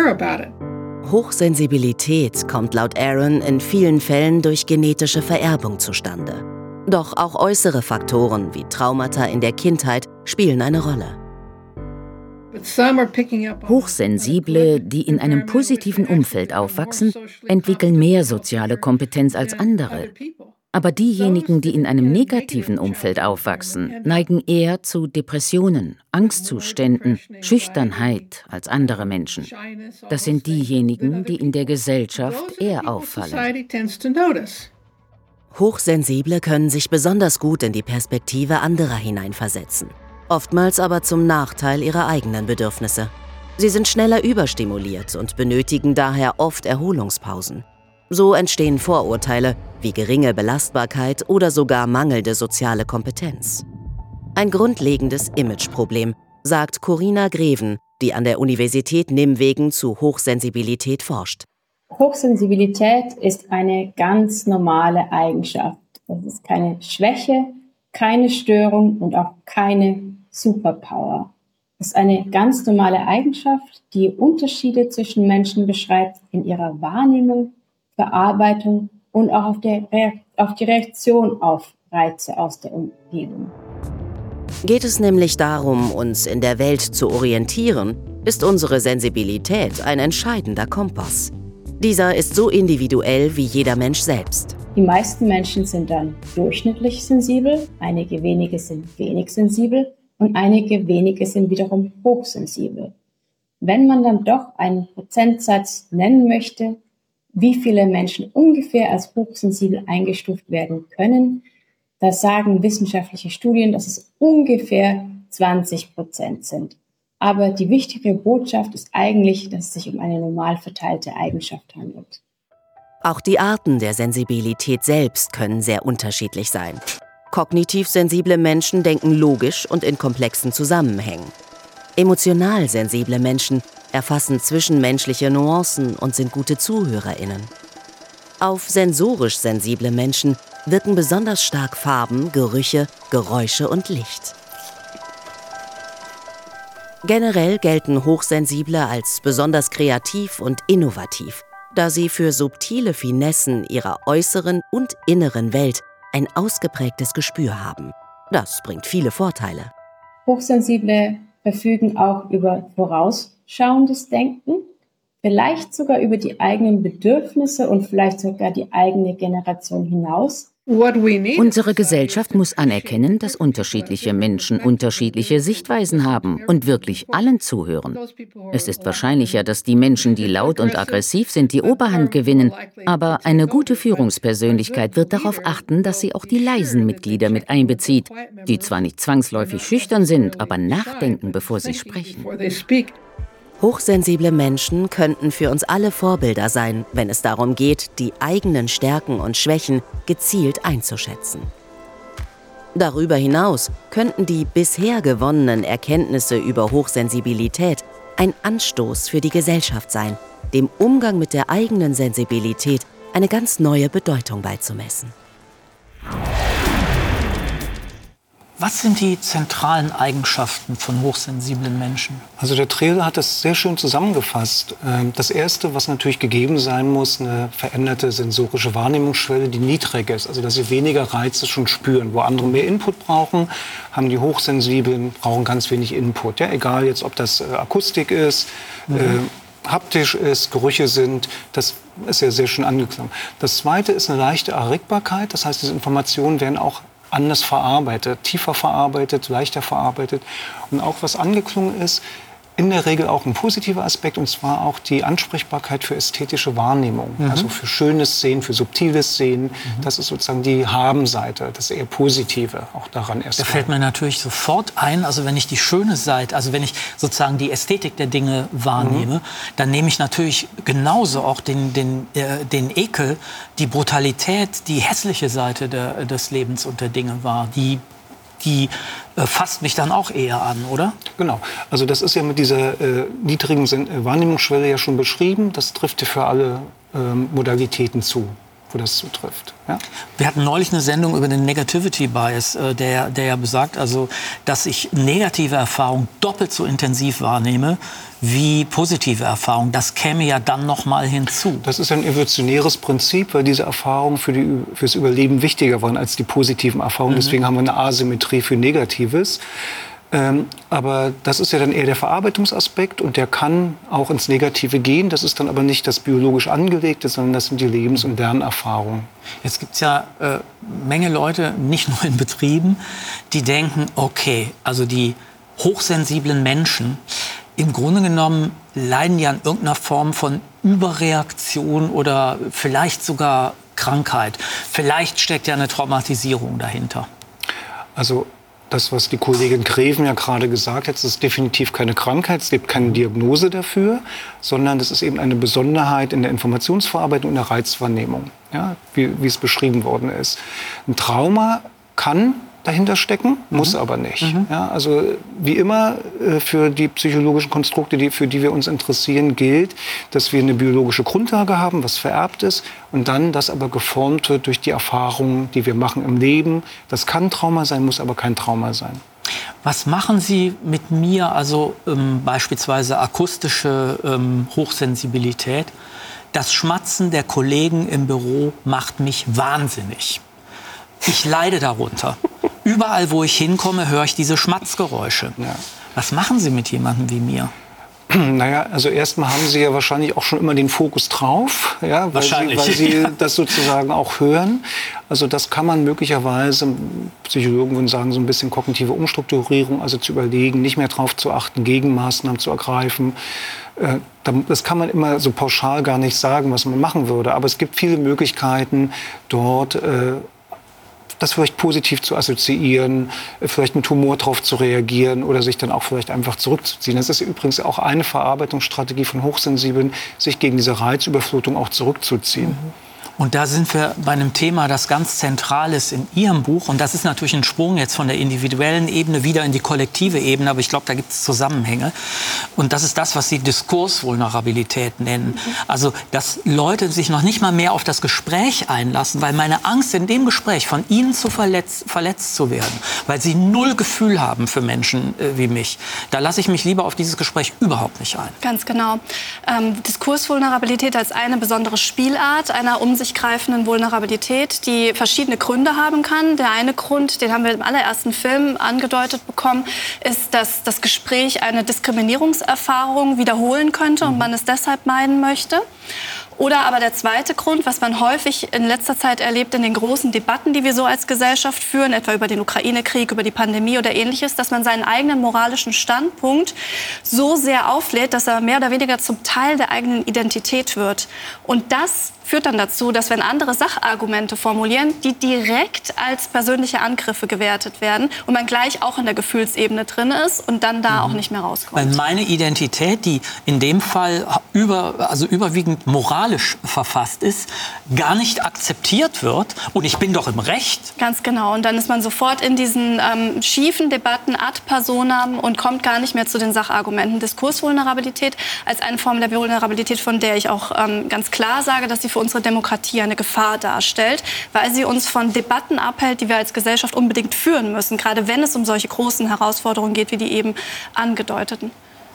Hochsensibilität kommt laut Aaron in vielen Fällen durch genetische Vererbung zustande. Doch auch äußere Faktoren wie Traumata in der Kindheit spielen eine Rolle. Hochsensible, die in einem positiven Umfeld aufwachsen, entwickeln mehr soziale Kompetenz als andere. Aber diejenigen, die in einem negativen Umfeld aufwachsen, neigen eher zu Depressionen, Angstzuständen, Schüchternheit als andere Menschen. Das sind diejenigen, die in der Gesellschaft eher auffallen. Hochsensible können sich besonders gut in die Perspektive anderer hineinversetzen. Oftmals aber zum Nachteil ihrer eigenen Bedürfnisse. Sie sind schneller überstimuliert und benötigen daher oft Erholungspausen. So entstehen Vorurteile wie geringe Belastbarkeit oder sogar mangelnde soziale Kompetenz. Ein grundlegendes Imageproblem, sagt Corinna Greven, die an der Universität Nimwegen zu Hochsensibilität forscht. Hochsensibilität ist eine ganz normale Eigenschaft. Es ist keine Schwäche, keine Störung und auch keine Superpower. Es ist eine ganz normale Eigenschaft, die Unterschiede zwischen Menschen beschreibt in ihrer Wahrnehmung, Verarbeitung und auch auf die Reaktion auf Reize aus der Umgebung. Geht es nämlich darum, uns in der Welt zu orientieren, ist unsere Sensibilität ein entscheidender Kompass. Dieser ist so individuell wie jeder Mensch selbst. Die meisten Menschen sind dann durchschnittlich sensibel, einige wenige sind wenig sensibel und einige wenige sind wiederum hochsensibel. Wenn man dann doch einen Prozentsatz nennen möchte, wie viele Menschen ungefähr als hochsensibel eingestuft werden können, da sagen wissenschaftliche Studien, dass es ungefähr 20% sind. Aber die wichtige Botschaft ist eigentlich, dass es sich um eine normal verteilte Eigenschaft handelt. Auch die Arten der Sensibilität selbst können sehr unterschiedlich sein. Kognitiv sensible Menschen denken logisch und in komplexen Zusammenhängen. Emotional sensible Menschen erfassen zwischenmenschliche Nuancen und sind gute ZuhörerInnen. Auf sensorisch sensible Menschen wirken besonders stark Farben, Gerüche, Geräusche und Licht. Generell gelten Hochsensible als besonders kreativ und innovativ, da sie für subtile Finessen ihrer äußeren und inneren Welt ein ausgeprägtes Gespür haben. Das bringt viele Vorteile. Hochsensible verfügen auch über vorausschauendes Denken, vielleicht sogar über die eigenen Bedürfnisse und vielleicht sogar die eigene Generation hinaus. Unsere Gesellschaft muss anerkennen, dass unterschiedliche Menschen unterschiedliche Sichtweisen haben und wirklich allen zuhören. Es ist wahrscheinlicher, dass die Menschen, die laut und aggressiv sind, die Oberhand gewinnen. Aber eine gute Führungspersönlichkeit wird darauf achten, dass sie auch die leisen Mitglieder mit einbezieht, die zwar nicht zwangsläufig schüchtern sind, aber nachdenken, bevor sie sprechen. Hochsensible Menschen könnten für uns alle Vorbilder sein, wenn es darum geht, die eigenen Stärken und Schwächen gezielt einzuschätzen. Darüber hinaus könnten die bisher gewonnenen Erkenntnisse über Hochsensibilität ein Anstoß für die Gesellschaft sein, dem Umgang mit der eigenen Sensibilität eine ganz neue Bedeutung beizumessen. Was sind die zentralen Eigenschaften von hochsensiblen Menschen? Also der Trailer hat das sehr schön zusammengefasst. Das Erste, was natürlich gegeben sein muss, eine veränderte sensorische Wahrnehmungsschwelle, die niedrig ist. Also dass sie weniger Reize schon spüren. Wo andere mehr Input brauchen, haben die Hochsensiblen brauchen ganz wenig Input. Ja, egal jetzt, ob das Akustik ist, haptisch ist, Gerüche sind, das ist ja sehr schön angeklungen. Das Zweite ist eine leichte Erregbarkeit. Das heißt, diese Informationen werden auch anders verarbeitet, tiefer verarbeitet, leichter verarbeitet. Und auch was angeklungen ist, in der Regel auch ein positiver Aspekt, und zwar auch die Ansprechbarkeit für ästhetische Wahrnehmung. Also für schönes Sehen, für subtiles Sehen. Das ist sozusagen die Haben-Seite, das eher Positive auch daran erst. Da fällt mir natürlich sofort ein, also wenn ich die schöne Seite, also wenn ich sozusagen die Ästhetik der Dinge wahrnehme, dann nehme ich natürlich genauso auch den Ekel, die Brutalität, die hässliche Seite des Lebens und der Dinge wahr, die fasst mich dann auch eher an, oder? Genau. Also das ist ja mit dieser niedrigen Wahrnehmungsschwelle ja schon beschrieben. Das trifft ja für alle Modalitäten zu. wo das zutrifft. Ja? Wir hatten neulich eine Sendung über den Negativity Bias, der ja besagt, also, dass ich negative Erfahrungen doppelt so intensiv wahrnehme wie positive Erfahrungen. Das käme ja dann noch mal hinzu. Das ist ein evolutionäres Prinzip, weil diese Erfahrungen fürs Überleben wichtiger waren als die positiven Erfahrungen. Deswegen haben wir eine Asymmetrie für Negatives. Aber das ist ja dann eher der Verarbeitungsaspekt und der kann auch ins Negative gehen. Das ist dann aber nicht das biologisch Angelegte, sondern das sind die Lebens- und Lernerfahrungen. Jetzt gibt es ja Menge Leute, nicht nur in Betrieben, die denken, okay, also die hochsensiblen Menschen, im Grunde genommen leiden ja an irgendeiner Form von Überreaktion oder vielleicht sogar Krankheit. Vielleicht steckt ja eine Traumatisierung dahinter. Also das, was die Kollegin Greven ja gerade gesagt hat, das ist definitiv keine Krankheit, es gibt keine Diagnose dafür, sondern das ist eben eine Besonderheit in der Informationsverarbeitung und der Reizwahrnehmung, ja, wie es beschrieben worden ist. Ein Trauma kann dahinter stecken, muss aber nicht. Ja, also wie immer für die psychologischen Konstrukte, für die wir uns interessieren, gilt, dass wir eine biologische Grundlage haben, was vererbt ist, und dann das aber geformt wird durch die Erfahrungen, die wir machen im Leben. Das kann Trauma sein, muss aber kein Trauma sein. Was machen Sie mit mir, also beispielsweise akustische Hochsensibilität? Das Schmatzen der Kollegen im Büro macht mich wahnsinnig. Ich leide darunter. Überall, wo ich hinkomme, höre ich diese Schmatzgeräusche. Ja. Was machen Sie mit jemandem wie mir? Naja, also erstmal haben Sie ja wahrscheinlich auch schon immer den Fokus drauf, ja, weil Sie das sozusagen auch hören. Also das kann man möglicherweise, Psychologen würden sagen, so ein bisschen kognitive Umstrukturierung, also zu überlegen, nicht mehr drauf zu achten, Gegenmaßnahmen zu ergreifen. Das kann man immer so pauschal gar nicht sagen, was man machen würde. Aber es gibt viele Möglichkeiten, dort das vielleicht positiv zu assoziieren, vielleicht mit Humor drauf zu reagieren oder sich dann auch vielleicht einfach zurückzuziehen. Das ist übrigens auch eine Verarbeitungsstrategie von Hochsensiblen, sich gegen diese Reizüberflutung auch zurückzuziehen. Und da sind wir bei einem Thema, das ganz zentral ist in Ihrem Buch. Und das ist natürlich ein Sprung jetzt von der individuellen Ebene wieder in die kollektive Ebene. Aber ich glaube, da gibt es Zusammenhänge. Und das ist das, was Sie Diskursvulnerabilität nennen. Also, dass Leute sich noch nicht mal mehr auf das Gespräch einlassen, weil meine Angst in dem Gespräch von Ihnen verletzt zu werden, weil Sie null Gefühl haben für Menschen wie mich. Da lasse ich mich lieber auf dieses Gespräch überhaupt nicht ein. Ganz genau. Diskursvulnerabilität als eine besondere Spielart einer greifenden Vulnerabilität, die verschiedene Gründe haben kann. Der eine Grund, den haben wir im allerersten Film angedeutet bekommen, ist, dass das Gespräch eine Diskriminierungserfahrung wiederholen könnte und man es deshalb meiden möchte. Oder aber der zweite Grund, was man häufig in letzter Zeit erlebt in den großen Debatten, die wir so als Gesellschaft führen, etwa über den Ukraine-Krieg, über die Pandemie oder Ähnliches, dass man seinen eigenen moralischen Standpunkt so sehr auflädt, dass er mehr oder weniger zum Teil der eigenen Identität wird. Und das führt dann dazu, dass wenn andere Sachargumente formulieren, die direkt als persönliche Angriffe gewertet werden und man gleich auch in der Gefühlsebene drin ist und dann da auch nicht mehr rauskommt. Weil meine Identität, die in dem Fall überwiegend moralisch verfasst ist, gar nicht akzeptiert wird und ich bin doch im Recht. Ganz genau. Und dann ist man sofort in diesen schiefen Debatten ad personam und kommt gar nicht mehr zu den Sachargumenten. Diskursvulnerabilität als eine Form der Vulnerabilität, von der ich auch ganz klar sage, dass sie für unsere Demokratie eine Gefahr darstellt, weil sie uns von Debatten abhält, die wir als Gesellschaft unbedingt führen müssen, gerade wenn es um solche großen Herausforderungen geht, wie die eben angedeuteten.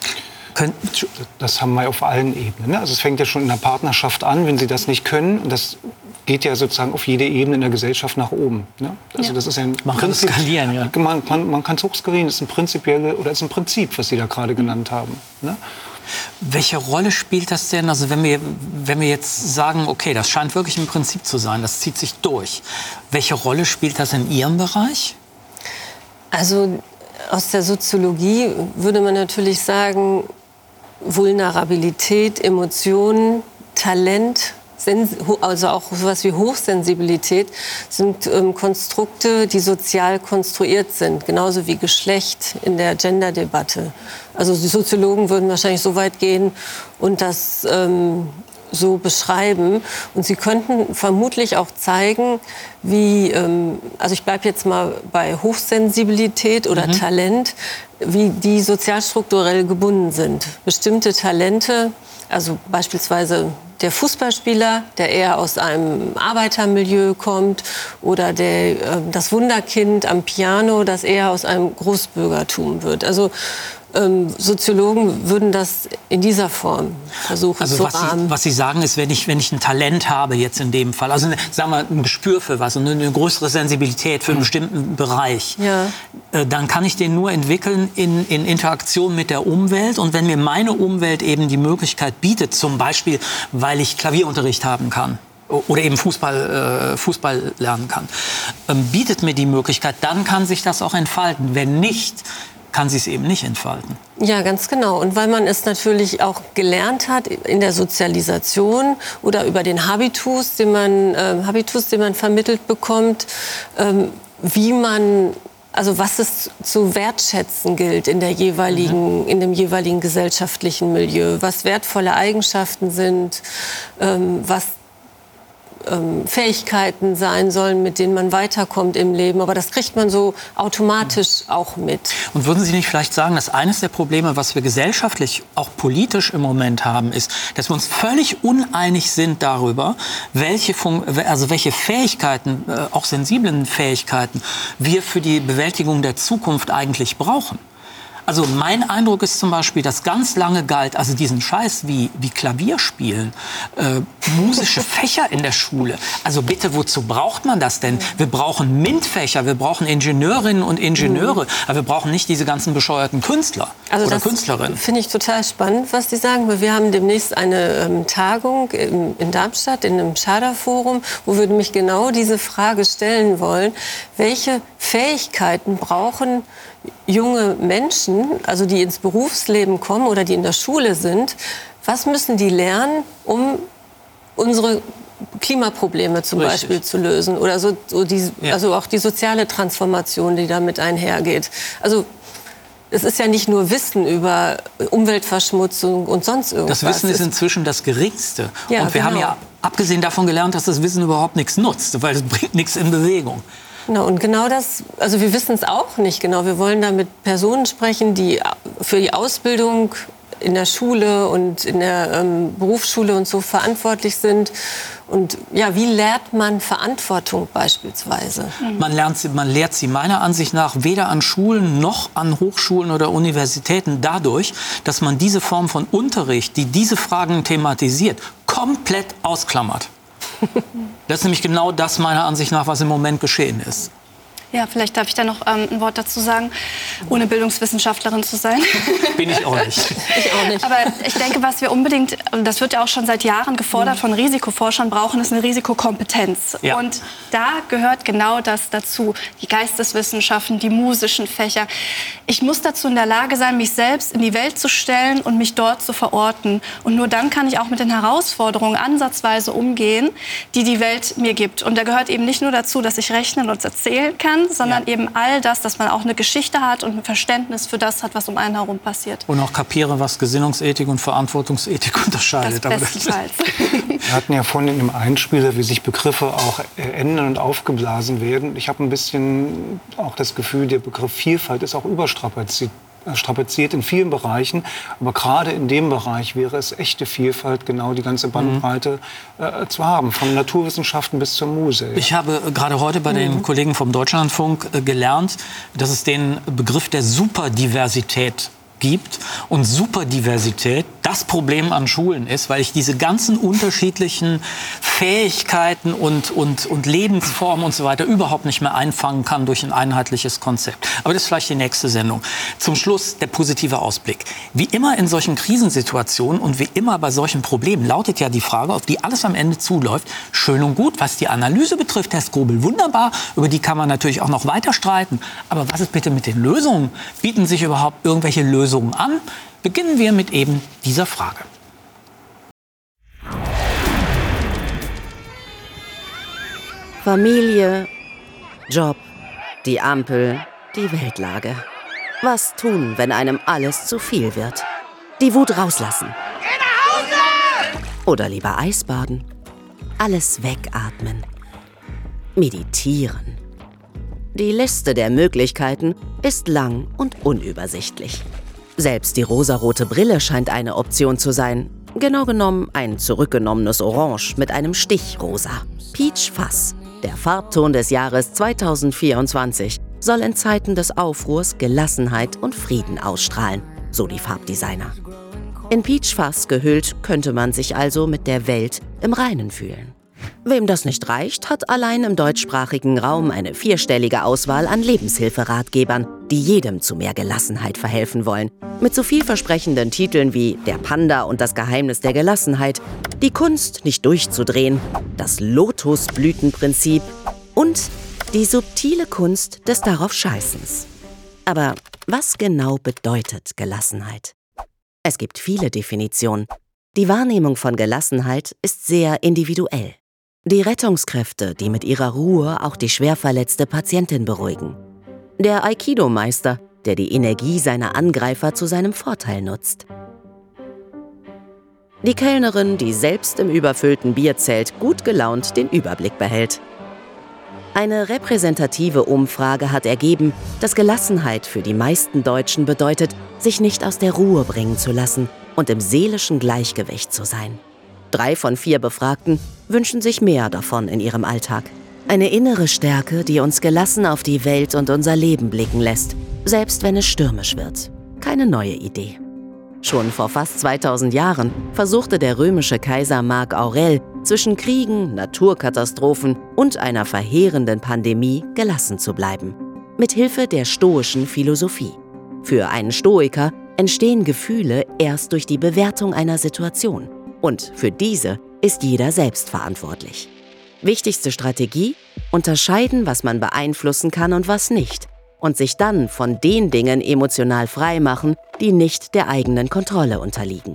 Das haben wir auf allen Ebenen. Also es fängt ja schon in der Partnerschaft an, wenn Sie das nicht können. Und das geht ja sozusagen auf jede Ebene in der Gesellschaft nach oben. Also das ist ein man kann skalieren, ja. Man kann es hochskalieren. Das ist ein Prinzip, was Sie da gerade genannt haben. Welche Rolle spielt das denn? Also wenn wir jetzt sagen, okay, das scheint wirklich ein Prinzip zu sein, das zieht sich durch. Welche Rolle spielt das in Ihrem Bereich? Also aus der Soziologie würde man natürlich sagen, Vulnerabilität, Emotionen, Talent, also auch sowas wie Hochsensibilität sind Konstrukte, die sozial konstruiert sind, genauso wie Geschlecht in der Gender-Debatte. Also die Soziologen würden wahrscheinlich so weit gehen und das so beschreiben. Und Sie könnten vermutlich auch zeigen, wie, also ich bleibe jetzt mal bei Hochsensibilität oder Talent, wie die sozialstrukturell gebunden sind. Bestimmte Talente, also beispielsweise der Fußballspieler, der eher aus einem Arbeitermilieu kommt, oder das Wunderkind am Piano, das eher aus einem Großbürgertum wird. Also Soziologen würden das in dieser Form versuchen zu rahmen. Was Sie sagen ist, wenn ich ein Talent habe, jetzt in dem Fall, also sagen wir ein Gespür für was und eine größere Sensibilität für einen bestimmten Bereich, dann kann ich den nur entwickeln in Interaktion mit der Umwelt. Und wenn mir meine Umwelt eben die Möglichkeit bietet, zum Beispiel, weil ich Klavierunterricht haben kann, oder eben Fußball lernen kann, bietet mir die Möglichkeit, dann kann sich das auch entfalten. Wenn nicht, kann sie es eben nicht entfalten. Ja, ganz genau. Und weil man es natürlich auch gelernt hat in der Sozialisation oder über den Habitus, den man vermittelt bekommt, wie man, also was es zu wertschätzen gilt in dem jeweiligen gesellschaftlichen Milieu, was wertvolle Eigenschaften sind, was Fähigkeiten sein sollen, mit denen man weiterkommt im Leben. Aber das kriegt man so automatisch auch mit. Und würden Sie nicht vielleicht sagen, dass eines der Probleme, was wir gesellschaftlich, auch politisch im Moment haben, ist, dass wir uns völlig uneinig sind darüber, welche Fähigkeiten, auch sensiblen Fähigkeiten, wir für die Bewältigung der Zukunft eigentlich brauchen? Also mein Eindruck ist zum Beispiel, dass ganz lange galt, also diesen Scheiß wie Klavierspielen, musische Fächer in der Schule. Also bitte, wozu braucht man das denn? Wir brauchen MINT-Fächer, wir brauchen Ingenieurinnen und Ingenieure, aber wir brauchen nicht diese ganzen bescheuerten Künstler oder Künstlerinnen. Finde ich total spannend, was Sie sagen. Wir haben demnächst eine Tagung in Darmstadt, in einem Schader-Forum, wo wir nämlich genau diese Frage stellen wollen. Welche Fähigkeiten brauchen junge Menschen, also die ins Berufsleben kommen oder die in der Schule sind, was müssen die lernen, um unsere Klimaprobleme zum Beispiel zu lösen oder also auch die soziale Transformation, die damit einhergeht. Also es ist ja nicht nur Wissen über Umweltverschmutzung und sonst irgendwas. Das Wissen ist inzwischen das Geringste. Ja, und wir haben ja abgesehen davon gelernt, dass das Wissen überhaupt nichts nutzt, weil es bringt nichts in Bewegung. Und genau das, also wir wissen es auch nicht genau. Wir wollen da mit Personen sprechen, die für die Ausbildung in der Schule und in der Berufsschule und so verantwortlich sind. Und ja, wie lernt man Verantwortung beispielsweise? Man lehrt sie meiner Ansicht nach weder an Schulen noch an Hochschulen oder Universitäten dadurch, dass man diese Form von Unterricht, die diese Fragen thematisiert, komplett ausklammert. Das ist nämlich genau das, meiner Ansicht nach, was im Moment geschehen ist. Ja, vielleicht darf ich da noch ein Wort dazu sagen, ohne Bildungswissenschaftlerin zu sein. Bin ich auch nicht. Ich auch nicht. Aber ich denke, was wir unbedingt, und das wird ja auch schon seit Jahren gefordert von Risikoforschern, brauchen, ist eine Risikokompetenz. Ja. Und da gehört genau das dazu. Die Geisteswissenschaften, die musischen Fächer. Ich muss dazu in der Lage sein, mich selbst in die Welt zu stellen und mich dort zu verorten. Und nur dann kann ich auch mit den Herausforderungen ansatzweise umgehen, die die Welt mir gibt. Und da gehört eben nicht nur dazu, dass ich rechnen und erzählen kann, sondern eben all das, dass man auch eine Geschichte hat und ein Verständnis für das hat, was um einen herum passiert. Und auch kapiere, was Gesinnungsethik und Verantwortungsethik unterscheidet. Das bestenfalls. Wir hatten ja vorhin in dem Einspieler, wie sich Begriffe auch ändern und aufgeblasen werden. Ich habe ein bisschen auch das Gefühl, der Begriff Vielfalt ist auch überstrapaziert in vielen Bereichen, aber gerade in dem Bereich wäre es echte Vielfalt, genau die ganze Bandbreite zu haben, von Naturwissenschaften bis zur Muse. Ja. Ich habe gerade heute bei den Kollegen vom Deutschlandfunk gelernt, dass es den Begriff der Superdiversität gibt. Und Superdiversität das Problem an Schulen ist, weil ich diese ganzen unterschiedlichen Fähigkeiten und Lebensformen und so weiter überhaupt nicht mehr einfangen kann durch ein einheitliches Konzept. Aber das ist vielleicht die nächste Sendung. Zum Schluss der positive Ausblick. Wie immer in solchen Krisensituationen und wie immer bei solchen Problemen lautet ja die Frage, auf die alles am Ende zuläuft. Schön und gut, was die Analyse betrifft, Herr Strobel, wunderbar. Über die kann man natürlich auch noch weiter streiten. Aber was ist bitte mit den Lösungen? Bieten sich überhaupt irgendwelche Lösungen an? Beginnen wir mit eben dieser Frage. Familie, Job, die Ampel, die Weltlage. Was tun, wenn einem alles zu viel wird? Die Wut rauslassen. Oder lieber Eisbaden? Alles wegatmen. Meditieren. Die Liste der Möglichkeiten ist lang und unübersichtlich. Selbst die rosarote Brille scheint eine Option zu sein. Genau genommen ein zurückgenommenes Orange mit einem Stich rosa. Peach Fuzz, der Farbton des Jahres 2024, soll in Zeiten des Aufruhrs Gelassenheit und Frieden ausstrahlen, so die Farbdesigner. In Peach Fuzz gehüllt könnte man sich also mit der Welt im Reinen fühlen. Wem das nicht reicht, hat allein im deutschsprachigen Raum eine 4-stellige Auswahl an Lebenshilferatgebern, die jedem zu mehr Gelassenheit verhelfen wollen. Mit so vielversprechenden Titeln wie Der Panda und das Geheimnis der Gelassenheit, Die Kunst, nicht durchzudrehen, Das Lotusblütenprinzip und Die subtile Kunst des Daraufscheißens. Aber was genau bedeutet Gelassenheit? Es gibt viele Definitionen. Die Wahrnehmung von Gelassenheit ist sehr individuell. Die Rettungskräfte, die mit ihrer Ruhe auch die schwer verletzte Patientin beruhigen. Der Aikido-Meister, der die Energie seiner Angreifer zu seinem Vorteil nutzt. Die Kellnerin, die selbst im überfüllten Bierzelt gut gelaunt den Überblick behält. Eine repräsentative Umfrage hat ergeben, dass Gelassenheit für die meisten Deutschen bedeutet, sich nicht aus der Ruhe bringen zu lassen und im seelischen Gleichgewicht zu sein. 3 von 4 Befragten wünschen sich mehr davon in ihrem Alltag. Eine innere Stärke, die uns gelassen auf die Welt und unser Leben blicken lässt, selbst wenn es stürmisch wird. Keine neue Idee. Schon vor fast 2000 Jahren versuchte der römische Kaiser Mark Aurel zwischen Kriegen, Naturkatastrophen und einer verheerenden Pandemie gelassen zu bleiben. Mithilfe der stoischen Philosophie. Für einen Stoiker entstehen Gefühle erst durch die Bewertung einer Situation. Und für diese ist jeder selbst verantwortlich. Wichtigste Strategie: unterscheiden, was man beeinflussen kann und was nicht. Und sich dann von den Dingen emotional frei machen, die nicht der eigenen Kontrolle unterliegen.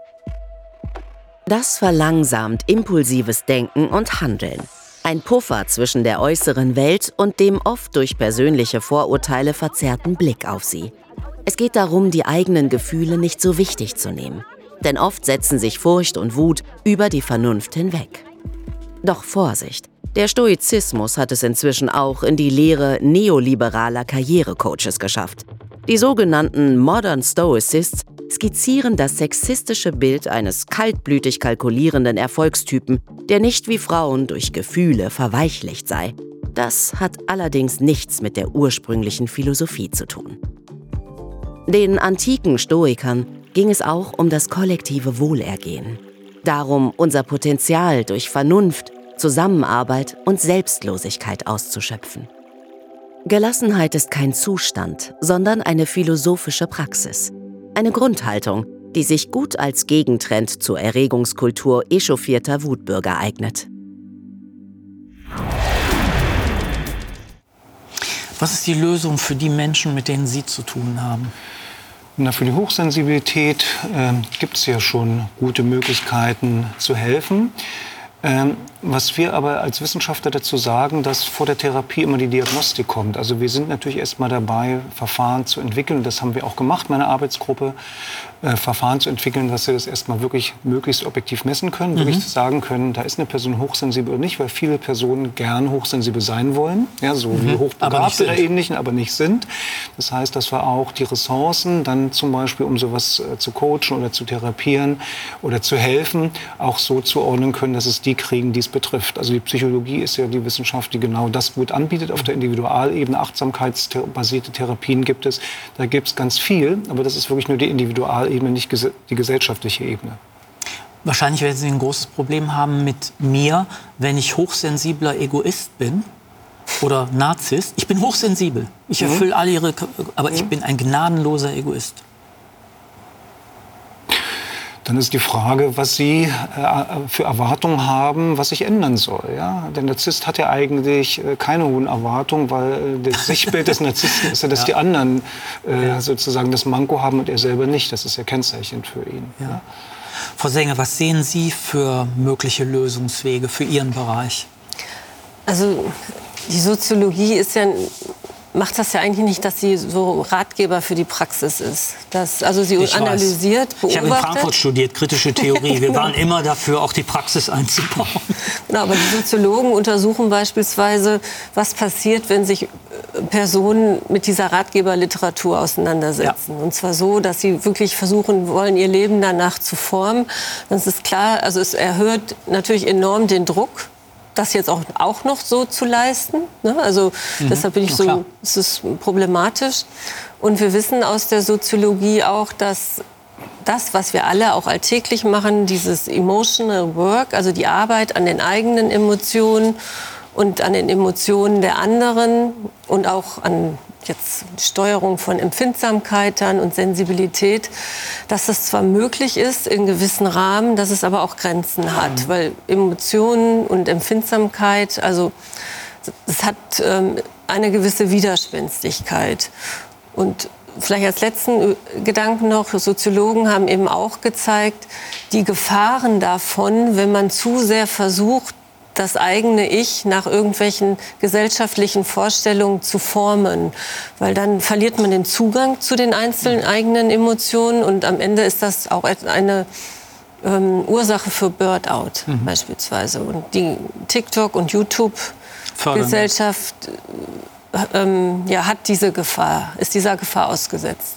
Das verlangsamt impulsives Denken und Handeln. Ein Puffer zwischen der äußeren Welt und dem oft durch persönliche Vorurteile verzerrten Blick auf sie. Es geht darum, die eigenen Gefühle nicht so wichtig zu nehmen. Denn oft setzen sich Furcht und Wut über die Vernunft hinweg. Doch Vorsicht, der Stoizismus hat es inzwischen auch in die Lehre neoliberaler Karrierecoaches geschafft. Die sogenannten Modern Stoicists skizzieren das sexistische Bild eines kaltblütig kalkulierenden Erfolgstypen, der nicht wie Frauen durch Gefühle verweichlicht sei. Das hat allerdings nichts mit der ursprünglichen Philosophie zu tun. Den antiken Stoikern ging es auch um das kollektive Wohlergehen. Darum, unser Potenzial durch Vernunft, Zusammenarbeit und Selbstlosigkeit auszuschöpfen. Gelassenheit ist kein Zustand, sondern eine philosophische Praxis. Eine Grundhaltung, die sich gut als Gegentrend zur Erregungskultur echauffierter Wutbürger eignet. Was ist die Lösung für die Menschen, mit denen Sie zu tun haben? Na, für die Hochsensibilität gibt es ja schon gute Möglichkeiten zu helfen. Was wir aber als Wissenschaftler dazu sagen, dass vor der Therapie immer die Diagnostik kommt. Also wir sind natürlich erst mal dabei, Verfahren zu entwickeln. Das haben wir auch gemacht, meine Arbeitsgruppe. Verfahren zu entwickeln, dass wir das erstmal wirklich möglichst objektiv messen können. Wirklich sagen können, da ist eine Person hochsensibel oder nicht, weil viele Personen gern hochsensibel sein wollen. Ja, so wie hochbegabt oder ähnlichen, aber nicht sind. Das heißt, dass wir auch die Ressourcen dann zum Beispiel, um sowas zu coachen oder zu therapieren oder zu helfen, auch so zuordnen können, dass es die kriegen, die es betrifft. Also die Psychologie ist ja die Wissenschaft, die genau das gut anbietet. Auf der Individualebene, achtsamkeitsbasierte Therapien gibt es. Da gibt es ganz viel, aber das ist wirklich nur die Individualebene, nicht die gesellschaftliche Ebene. Wahrscheinlich werden Sie ein großes Problem haben mit mir, wenn ich hochsensibler Egoist bin oder Narzisst. Ich bin hochsensibel. Ich erfülle alle Ihre... Aber ich bin ein gnadenloser Egoist. Dann ist die Frage, was Sie für Erwartungen haben, was sich ändern soll. Ja? Der Narzisst hat ja eigentlich keine hohen Erwartungen, weil das Sichtbild des Narzissten ist ja, dass die anderen sozusagen das Manko haben und er selber nicht. Das ist ja kennzeichnend für ihn. Ja. Ja? Frau Sänger, was sehen Sie für mögliche Lösungswege für Ihren Bereich? Also die Soziologie ist ja macht das ja eigentlich nicht, dass sie so Ratgeber für die Praxis ist. Also sie analysiert, beobachtet. Ich habe in Frankfurt studiert, kritische Theorie. Wir waren immer dafür, auch die Praxis einzubauen. Genau, aber die Soziologen untersuchen beispielsweise, was passiert, wenn sich Personen mit dieser Ratgeberliteratur auseinandersetzen. Ja. Und zwar so, dass sie wirklich versuchen wollen, ihr Leben danach zu formen. Das ist klar, also es erhöht natürlich enorm den Druck, das jetzt auch noch so zu leisten. Ne? Also deshalb bin ich so, es ist problematisch. Und wir wissen aus der Soziologie auch, dass das, was wir alle auch alltäglich machen, dieses emotional work, also die Arbeit an den eigenen Emotionen und an den Emotionen der anderen und auch an jetzt Steuerung von Empfindsamkeit dann und Sensibilität, dass das zwar möglich ist in gewissen Rahmen, dass es aber auch Grenzen hat, weil Emotionen und Empfindsamkeit, also es hat eine gewisse Widerspenstigkeit. Und vielleicht als letzten Gedanken noch, Soziologen haben eben auch gezeigt, die Gefahren davon, wenn man zu sehr versucht, das eigene Ich nach irgendwelchen gesellschaftlichen Vorstellungen zu formen. Weil dann verliert man den Zugang zu den einzelnen eigenen Emotionen und am Ende ist das auch eine Ursache für Burnout beispielsweise. Und die TikTok- und YouTube-Gesellschaft hat diese Gefahr, ist dieser Gefahr ausgesetzt.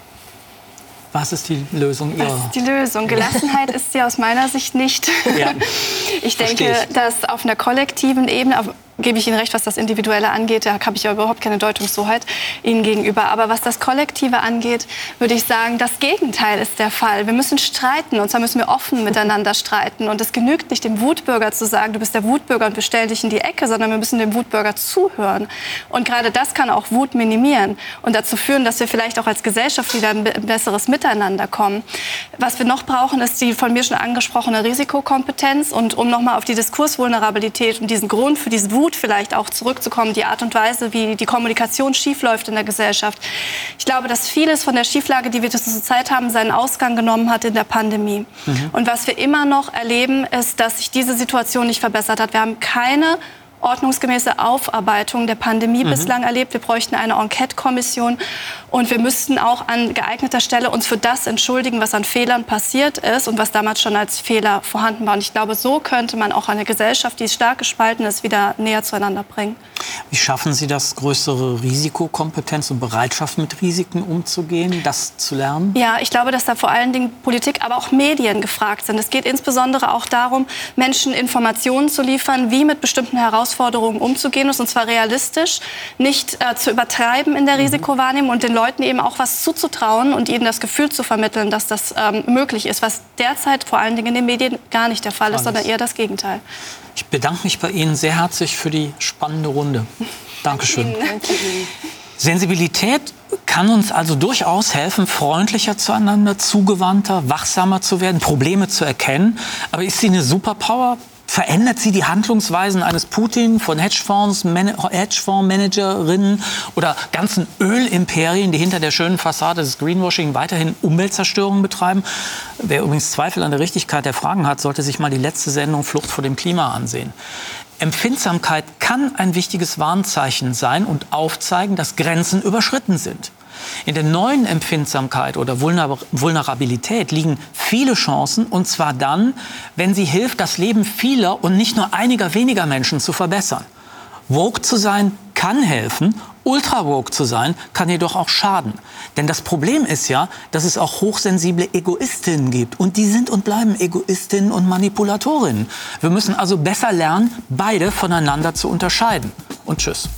Was ist die Lösung? Was ist die Lösung? Gelassenheit ist sie aus meiner Sicht nicht. Ja. Ich denke, dass auf einer kollektiven Ebene, gebe ich Ihnen recht, was das Individuelle angeht, da habe ich ja überhaupt keine Deutungshoheit Ihnen gegenüber. Aber was das Kollektive angeht, würde ich sagen, das Gegenteil ist der Fall. Wir müssen streiten, und zwar müssen wir offen miteinander streiten. Und es genügt nicht, dem Wutbürger zu sagen, du bist der Wutbürger und bestell dich in die Ecke, sondern wir müssen dem Wutbürger zuhören. Und gerade das kann auch Wut minimieren und dazu führen, dass wir vielleicht auch als Gesellschaft wieder ein besseres Miteinander kommen. Was wir noch brauchen, ist die von mir schon angesprochene Risikokompetenz. Und um nochmal auf die Diskursvulnerabilität und diesen Grund für diese Wut vielleicht auch zurückzukommen, die Art und Weise, wie die Kommunikation schiefläuft in der Gesellschaft. Ich glaube, dass vieles von der Schieflage, die wir zur Zeit haben, seinen Ausgang genommen hat in der Pandemie. Und was wir immer noch erleben, ist, dass sich diese Situation nicht verbessert hat. Wir haben keine ordnungsgemäße Aufarbeitung der Pandemie bislang erlebt. Wir bräuchten eine Enquete-Kommission und wir müssten auch an geeigneter Stelle uns für das entschuldigen, was an Fehlern passiert ist und was damals schon als Fehler vorhanden war. Und ich glaube, so könnte man auch eine Gesellschaft, die stark gespalten ist, wieder näher zueinander bringen. Wie schaffen Sie das, größere Risikokompetenz und Bereitschaft, mit Risiken umzugehen, das zu lernen? Ja, ich glaube, dass da vor allen Dingen Politik, aber auch Medien gefragt sind. Es geht insbesondere auch darum, Menschen Informationen zu liefern, wie mit bestimmten Herausforderungen umzugehen ist, und zwar realistisch, nicht zu übertreiben in der Risikowahrnehmung und den Leuten eben auch was zuzutrauen und ihnen das Gefühl zu vermitteln, dass das möglich ist, was derzeit vor allen Dingen in den Medien gar nicht der Fall ist, sondern eher das Gegenteil. Ich bedanke mich bei Ihnen sehr herzlich für die spannende Runde. Dankeschön. Sensibilität kann uns also durchaus helfen, freundlicher zueinander, zugewandter, wachsamer zu werden, Probleme zu erkennen. Aber ist sie eine Superpower? Verändert sie die Handlungsweisen eines Putin, von Hedgefondsmanagerinnen oder ganzen Ölimperien, die hinter der schönen Fassade des Greenwashing weiterhin Umweltzerstörung betreiben? Wer übrigens Zweifel an der Richtigkeit der Fragen hat, sollte sich mal die letzte Sendung Flucht vor dem Klima ansehen. Empfindsamkeit kann ein wichtiges Warnzeichen sein und aufzeigen, dass Grenzen überschritten sind. In der neuen Empfindsamkeit oder Vulnerabilität liegen viele Chancen, und zwar dann, wenn sie hilft, das Leben vieler und nicht nur einiger weniger Menschen zu verbessern. Woke zu sein kann helfen, ultra-woke zu sein kann jedoch auch schaden. Denn das Problem ist ja, dass es auch hochsensible Egoistinnen gibt. Und die sind und bleiben Egoistinnen und Manipulatorinnen. Wir müssen also besser lernen, beide voneinander zu unterscheiden. Und tschüss.